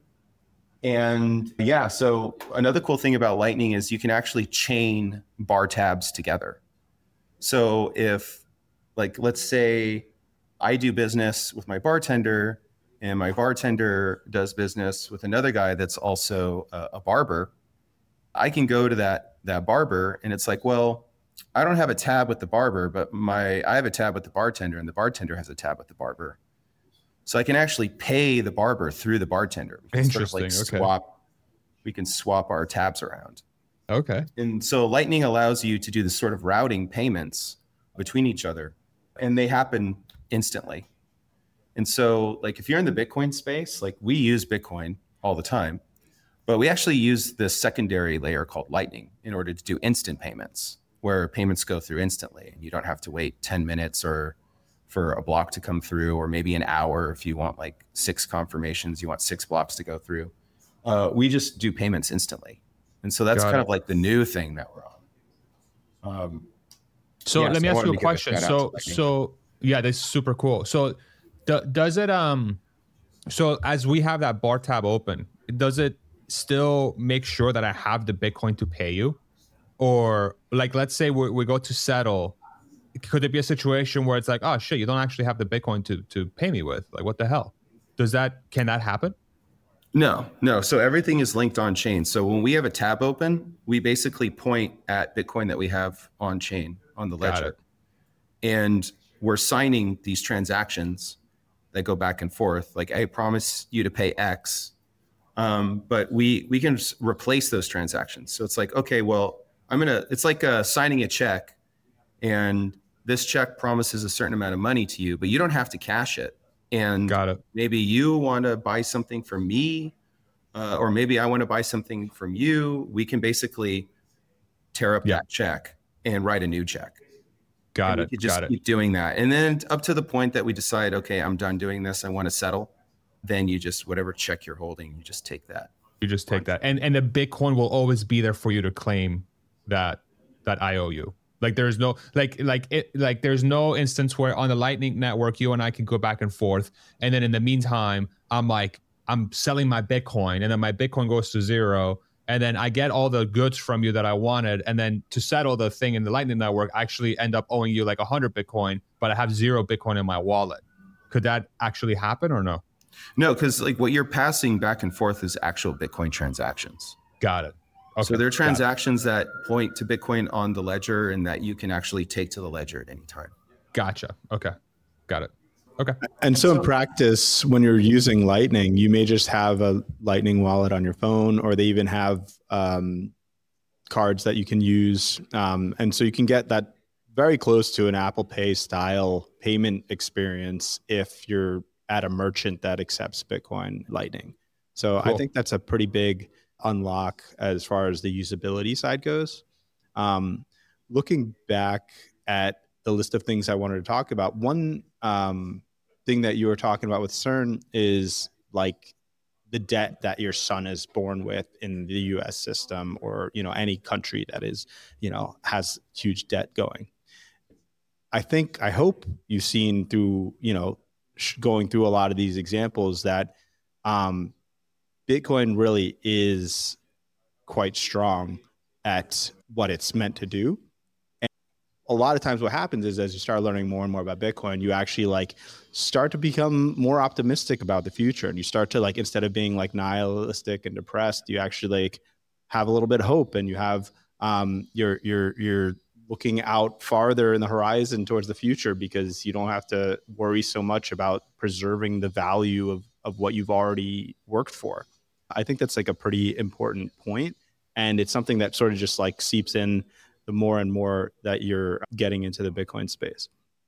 [SPEAKER 2] And yeah, so another cool thing about Lightning is you can actually chain bar tabs together. So if, like, let's say I do business with my bartender and my bartender does business with another guy that's also a, a barber, I can go to that, that barber and it's like, well, I don't have a tab with the barber, but my, I have a tab with the bartender and the bartender has a tab with the barber. So I can actually pay the barber through the bartender. We can
[SPEAKER 3] Interesting.
[SPEAKER 2] Sort of like
[SPEAKER 3] Okay.
[SPEAKER 2] swap, we can swap our tabs around.
[SPEAKER 3] Okay.
[SPEAKER 2] And so Lightning allows you to do this sort of routing payments between each other, and they happen instantly. And so like if you're in the Bitcoin space, like we use Bitcoin all the time, but we actually use this secondary layer called Lightning in order to do instant payments, where payments go through instantly and you don't have to wait ten minutes or for a block to come through, or maybe an hour if you want like six confirmations, you want six blocks to go through. Uh, we just do payments instantly. And so that's
[SPEAKER 3] Got
[SPEAKER 2] kind
[SPEAKER 3] it.
[SPEAKER 2] of like the new thing that we're on. Um,
[SPEAKER 3] So
[SPEAKER 2] yeah,
[SPEAKER 3] let
[SPEAKER 2] so
[SPEAKER 3] me
[SPEAKER 2] I
[SPEAKER 3] ask
[SPEAKER 2] wanted
[SPEAKER 3] you a
[SPEAKER 2] to give a
[SPEAKER 3] question.
[SPEAKER 2] shout out
[SPEAKER 3] So
[SPEAKER 2] to Lightning.
[SPEAKER 3] so yeah, that's super cool. So do, does it um so as we have that bar tab open, does it still make sure that I have the Bitcoin to pay you? Or like, let's say we, we go to settle, could there be a situation where it's like, oh shit, you don't actually have the Bitcoin to to pay me with? Like, what the hell? Does that, can that happen?
[SPEAKER 2] No, no. So everything is linked on chain. So when we have a tab open, we basically point at Bitcoin that we have on chain on the
[SPEAKER 3] Got
[SPEAKER 2] ledger.
[SPEAKER 3] it.
[SPEAKER 2] And we're signing these transactions that go back and forth. Like, I promise you to pay X. Um, but we we can s- replace those transactions. So it's like, okay, well, I'm gonna, it's like uh, signing a check, and this check promises a certain amount of money to you, but you don't have to cash it. And
[SPEAKER 3] Got it.
[SPEAKER 2] maybe you want to buy something from me, uh, or maybe I want to buy something from you. We can basically tear up
[SPEAKER 3] Yeah.
[SPEAKER 2] that check and write a new check.
[SPEAKER 3] Got
[SPEAKER 2] And
[SPEAKER 3] it.
[SPEAKER 2] we could just
[SPEAKER 3] Got it.
[SPEAKER 2] keep doing that. And then up to the point that we decide, okay, I'm done doing this, I want to settle. Then you just, whatever check you're holding, you just take that.
[SPEAKER 3] You just take that, and and the Bitcoin will always be there for you to claim that that I owe you. Like there's no like like it like there's no instance where on the Lightning Network you and I can go back and forth, and then in the meantime I'm like I'm selling my Bitcoin, and then my Bitcoin goes to zero, and then I get all the goods from you that I wanted, and then to settle the thing in the Lightning Network, I actually end up owing you like one hundred Bitcoin, but I have zero Bitcoin in my wallet. Could that actually happen or no?
[SPEAKER 2] No, because like what you're passing back and forth is actual Bitcoin transactions.
[SPEAKER 3] Got it. Okay.
[SPEAKER 2] So there are
[SPEAKER 3] Got it.
[SPEAKER 2] transactions that point to Bitcoin on the ledger and that you can actually take to the ledger at any time.
[SPEAKER 3] Gotcha. Okay. Got it. Okay.
[SPEAKER 1] And so in practice, when you're using Lightning, you may just have a Lightning wallet on your phone, or they even have um, cards that you can use. Um, and so you can get that very close to an Apple Pay style payment experience if you're at a merchant that accepts Bitcoin Lightning. So
[SPEAKER 3] Cool.
[SPEAKER 1] I think that's a pretty big unlock as far as the usability side goes. Um, looking back at the list of things I wanted to talk about, one um, thing that you were talking about with CERN is like the debt that your son is born with in the U S system, or, you know, any country that is, you know, has huge debt going. I think, I hope you've seen through, you know, going through a lot of these examples that um, Bitcoin really is quite strong at what it's meant to do. And a lot of times what happens is as you start learning more and more about Bitcoin, you actually like start to become more optimistic about the future. And you start to like, instead of being like nihilistic and depressed, you actually like have a little bit of hope, and you have, um, you're, you're, you're looking out farther in the horizon towards the future, because you don't have to worry so much about preserving the value of, of what you've already worked for. I think that's like a pretty important point. And it's something that sort of just like seeps in the more and more that you're getting into the Bitcoin space.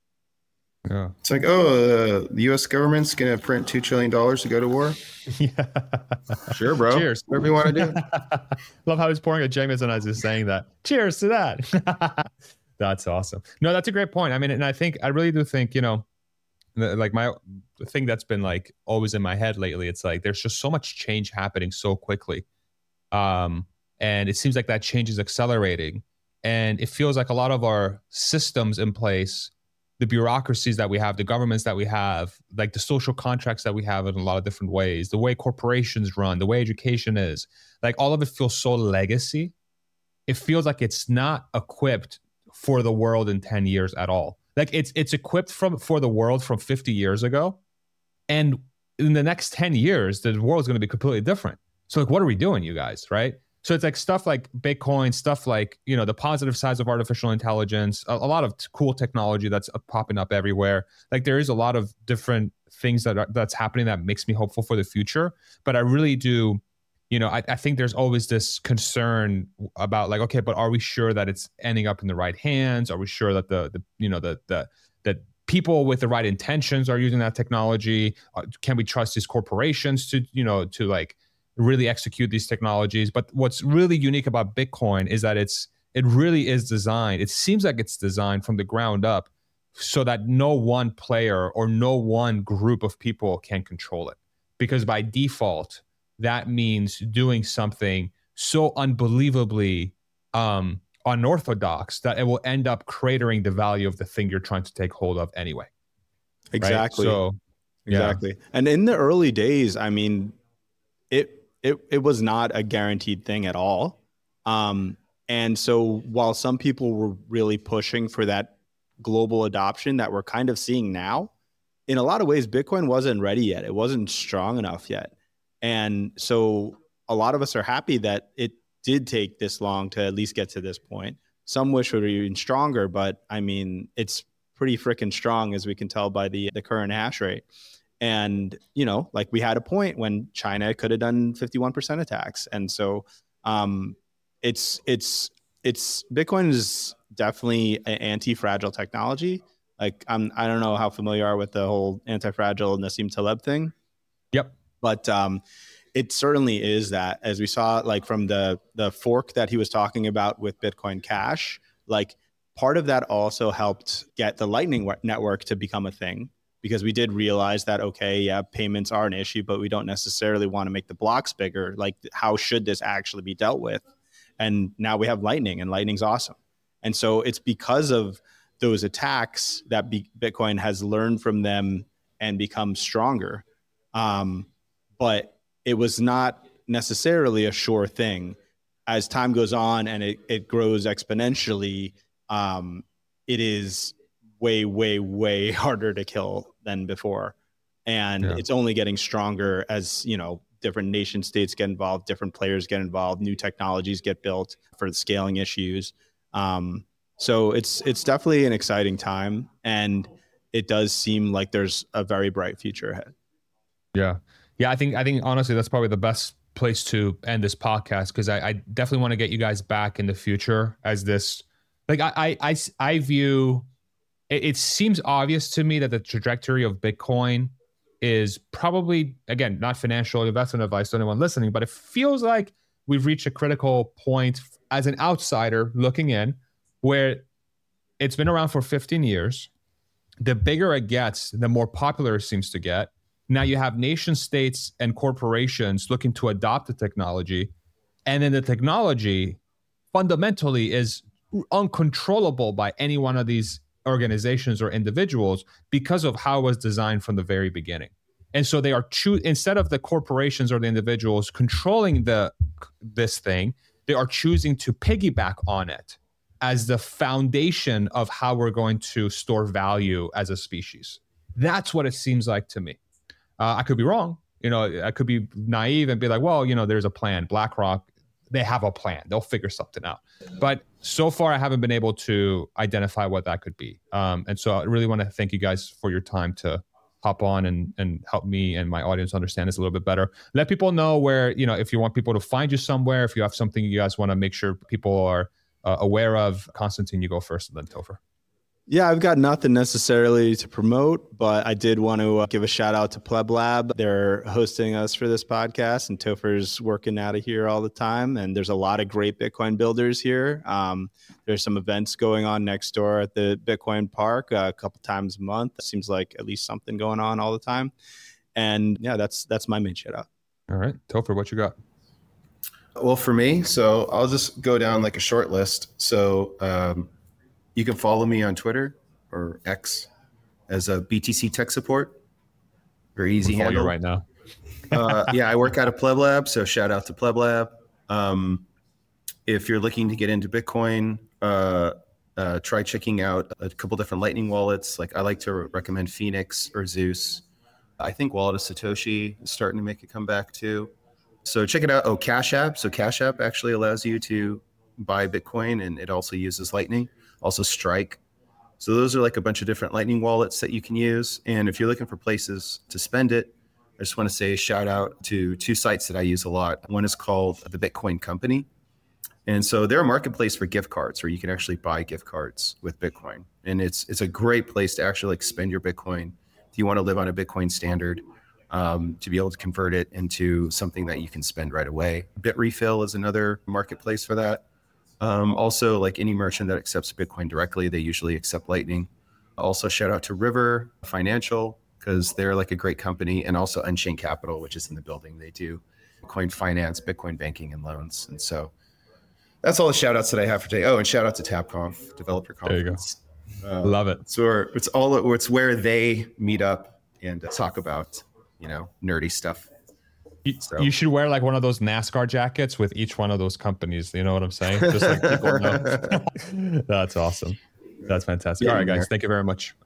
[SPEAKER 3] Yeah.
[SPEAKER 2] It's like, oh, uh, the U S government's going to print two trillion dollars to go to war.
[SPEAKER 3] Yeah.
[SPEAKER 2] Sure, bro.
[SPEAKER 3] Cheers.
[SPEAKER 2] Whatever you want to do.
[SPEAKER 3] Love how he's pouring a Jameson as he's saying that. Cheers to that. That's awesome. No, that's a great point. I mean, and I think, I really do think, you know, the, like my the thing that's been like always in my head lately, it's like there's just so much change happening so quickly. Um, and it seems like that change is accelerating. And it feels like a lot of our systems in place, the bureaucracies that we have, the governments that we have, like the social contracts that we have in a lot of different ways, the way corporations run, the way education is, like all of it feels so legacy. It feels like it's not equipped for the world in ten years at all. Like it's it's equipped from for the world from fifty years ago. And in the next ten years, the world's going to be completely different. So like, what are we doing, you guys, right? So it's like stuff like Bitcoin, stuff like, you know, the positive sides of artificial intelligence, a, a lot of t- cool technology that's uh, popping up everywhere. Like there is a lot of different things that are, that's happening that makes me hopeful for the future. But I really do, you know, I, I think there's always this concern about like, okay, but are we sure that it's ending up in the right hands? Are we sure that the, the you know, the, the, that people with the right intentions are using that technology? Uh, can we trust these corporations to, you know, to like, really execute these technologies? But what's really unique about Bitcoin is that it's it really is designed. It seems like it's designed from the ground up so that no one player or no one group of people can control it. Because by default, that means doing something so unbelievably um, unorthodox that it will end up cratering the value of the thing you're trying to take hold of anyway.
[SPEAKER 1] Exactly.
[SPEAKER 3] Right? So,
[SPEAKER 1] exactly.
[SPEAKER 3] Yeah.
[SPEAKER 1] And in the early days, I mean, it it it was not a guaranteed thing at all. Um, and so while some people were really pushing for that global adoption that we're kind of seeing now, in a lot of ways, Bitcoin wasn't ready yet. It wasn't strong enough yet. And so a lot of us are happy that it did take this long to at least get to this point. Some wish it were even stronger, but I mean, it's pretty freaking strong, as we can tell by the, the current hash rate. And, you know, like we had a point when China could have done fifty-one percent attacks. And so um, it's, it's, it's Bitcoin is definitely an anti-fragile technology. Like I'm, I don't know how familiar you are with the whole anti-fragile Nassim Taleb thing.
[SPEAKER 3] Yep.
[SPEAKER 1] But um, it certainly is that, as we saw, like from the the fork that he was talking about with Bitcoin Cash, like part of that also helped get the Lightning network to become a thing, because we did realize that, okay, yeah, payments are an issue, but we don't necessarily want to make the blocks bigger. Like, how should this actually be dealt with? And now we have Lightning, and Lightning's awesome. And so it's because of those attacks that B- Bitcoin has learned from them and become stronger. Um, but it was not necessarily a sure thing. As time goes on and it, it grows exponentially, um, it is way, way, way harder to kill than before. And yeah. It's only getting stronger as, you know, different nation states get involved, different players get involved, new technologies get built for the scaling issues. Um, so it's it's definitely an exciting time, and it does seem like there's a very bright future ahead.
[SPEAKER 3] Yeah. Yeah, I think I think honestly that's probably the best place to end this podcast, because I, I definitely want to get you guys back in the future as this. Like I I I, I view it, it seems obvious to me that the trajectory of Bitcoin is probably, again, not financial investment advice to anyone listening, but it feels like we've reached a critical point as an outsider looking in, where it's been around for fifteen years. The bigger it gets, the more popular it seems to get. Now you have nation states and corporations looking to adopt the technology. And then the technology fundamentally is uncontrollable by any one of these organizations or individuals because of how it was designed from the very beginning. And so they are choo- instead of the corporations or the individuals controlling the this thing, they are choosing to piggyback on it as the foundation of how we're going to store value as a species. That's what it seems like to me. Uh, I could be wrong. You know, I could be naive and be like, well, you know, there's a plan. BlackRock, they have a plan. They'll figure something out. But so far, I haven't been able to identify what that could be. Um, and so I really want to thank you guys for your time to hop on and, and help me and my audience understand this a little bit better. Let people know where, you know, if you want people to find you somewhere, if you have something you guys want to make sure people are uh, aware of. Konstantin, you go first, and then Topher.
[SPEAKER 1] Yeah, I've got nothing necessarily to promote, but I did want to give a shout out to Pleb Lab. They're hosting us for this podcast, and Topher's working out of here all the time. And there's a lot of great Bitcoin builders here. Um, there's some events going on next door at the Bitcoin Park uh, a couple times a month. It seems like at least something going on all the time. And yeah, that's that's my main shout out.
[SPEAKER 3] All right, Topher, what you got?
[SPEAKER 2] Well, for me, so I'll just go down like a short list. So um, you can follow me on Twitter or X as a B T C Tech Support. Very easy handle.
[SPEAKER 3] You right now.
[SPEAKER 2] uh, yeah, I work out of Pleb Lab, so shout out to Pleb Lab. Um, if you're looking to get into Bitcoin, uh, uh, try checking out a couple different Lightning wallets. Like I like to recommend Phoenix or Zeus. I think Wallet of Satoshi is starting to make a comeback too. So check it out. Oh, Cash App. So Cash App actually allows you to buy Bitcoin, and it also uses Lightning. Also Strike. So those are like a bunch of different Lightning wallets that you can use. And if you're looking for places to spend it, I just want to say a shout out to two sites that I use a lot. One is called the Bitcoin Company. And so they're a marketplace for gift cards where you can actually buy gift cards with Bitcoin. And it's it's a great place to actually like spend your Bitcoin if you want to live on a Bitcoin standard, um, to be able to convert it into something that you can spend right away. Bitrefill is another marketplace for that. Um, also, like any merchant that accepts Bitcoin directly, they usually accept Lightning. Also, shout out to River Financial because they're like a great company, and also Unchained Capital, which is in the building. They do Bitcoin finance, Bitcoin banking, and loans. And so that's all the shout outs that I have for today. Oh, and shout out to TabConf, Developer Conference.
[SPEAKER 3] There you go. Uh, Love it.
[SPEAKER 2] It's where, it's all, it's where they meet up and talk about, you know, nerdy stuff.
[SPEAKER 3] You, so. you should wear like one of those NASCAR jackets with each one of those companies. You know what I'm saying? Just like people know. That's awesome. That's fantastic. Yeah, all right, guys. Thank you very much.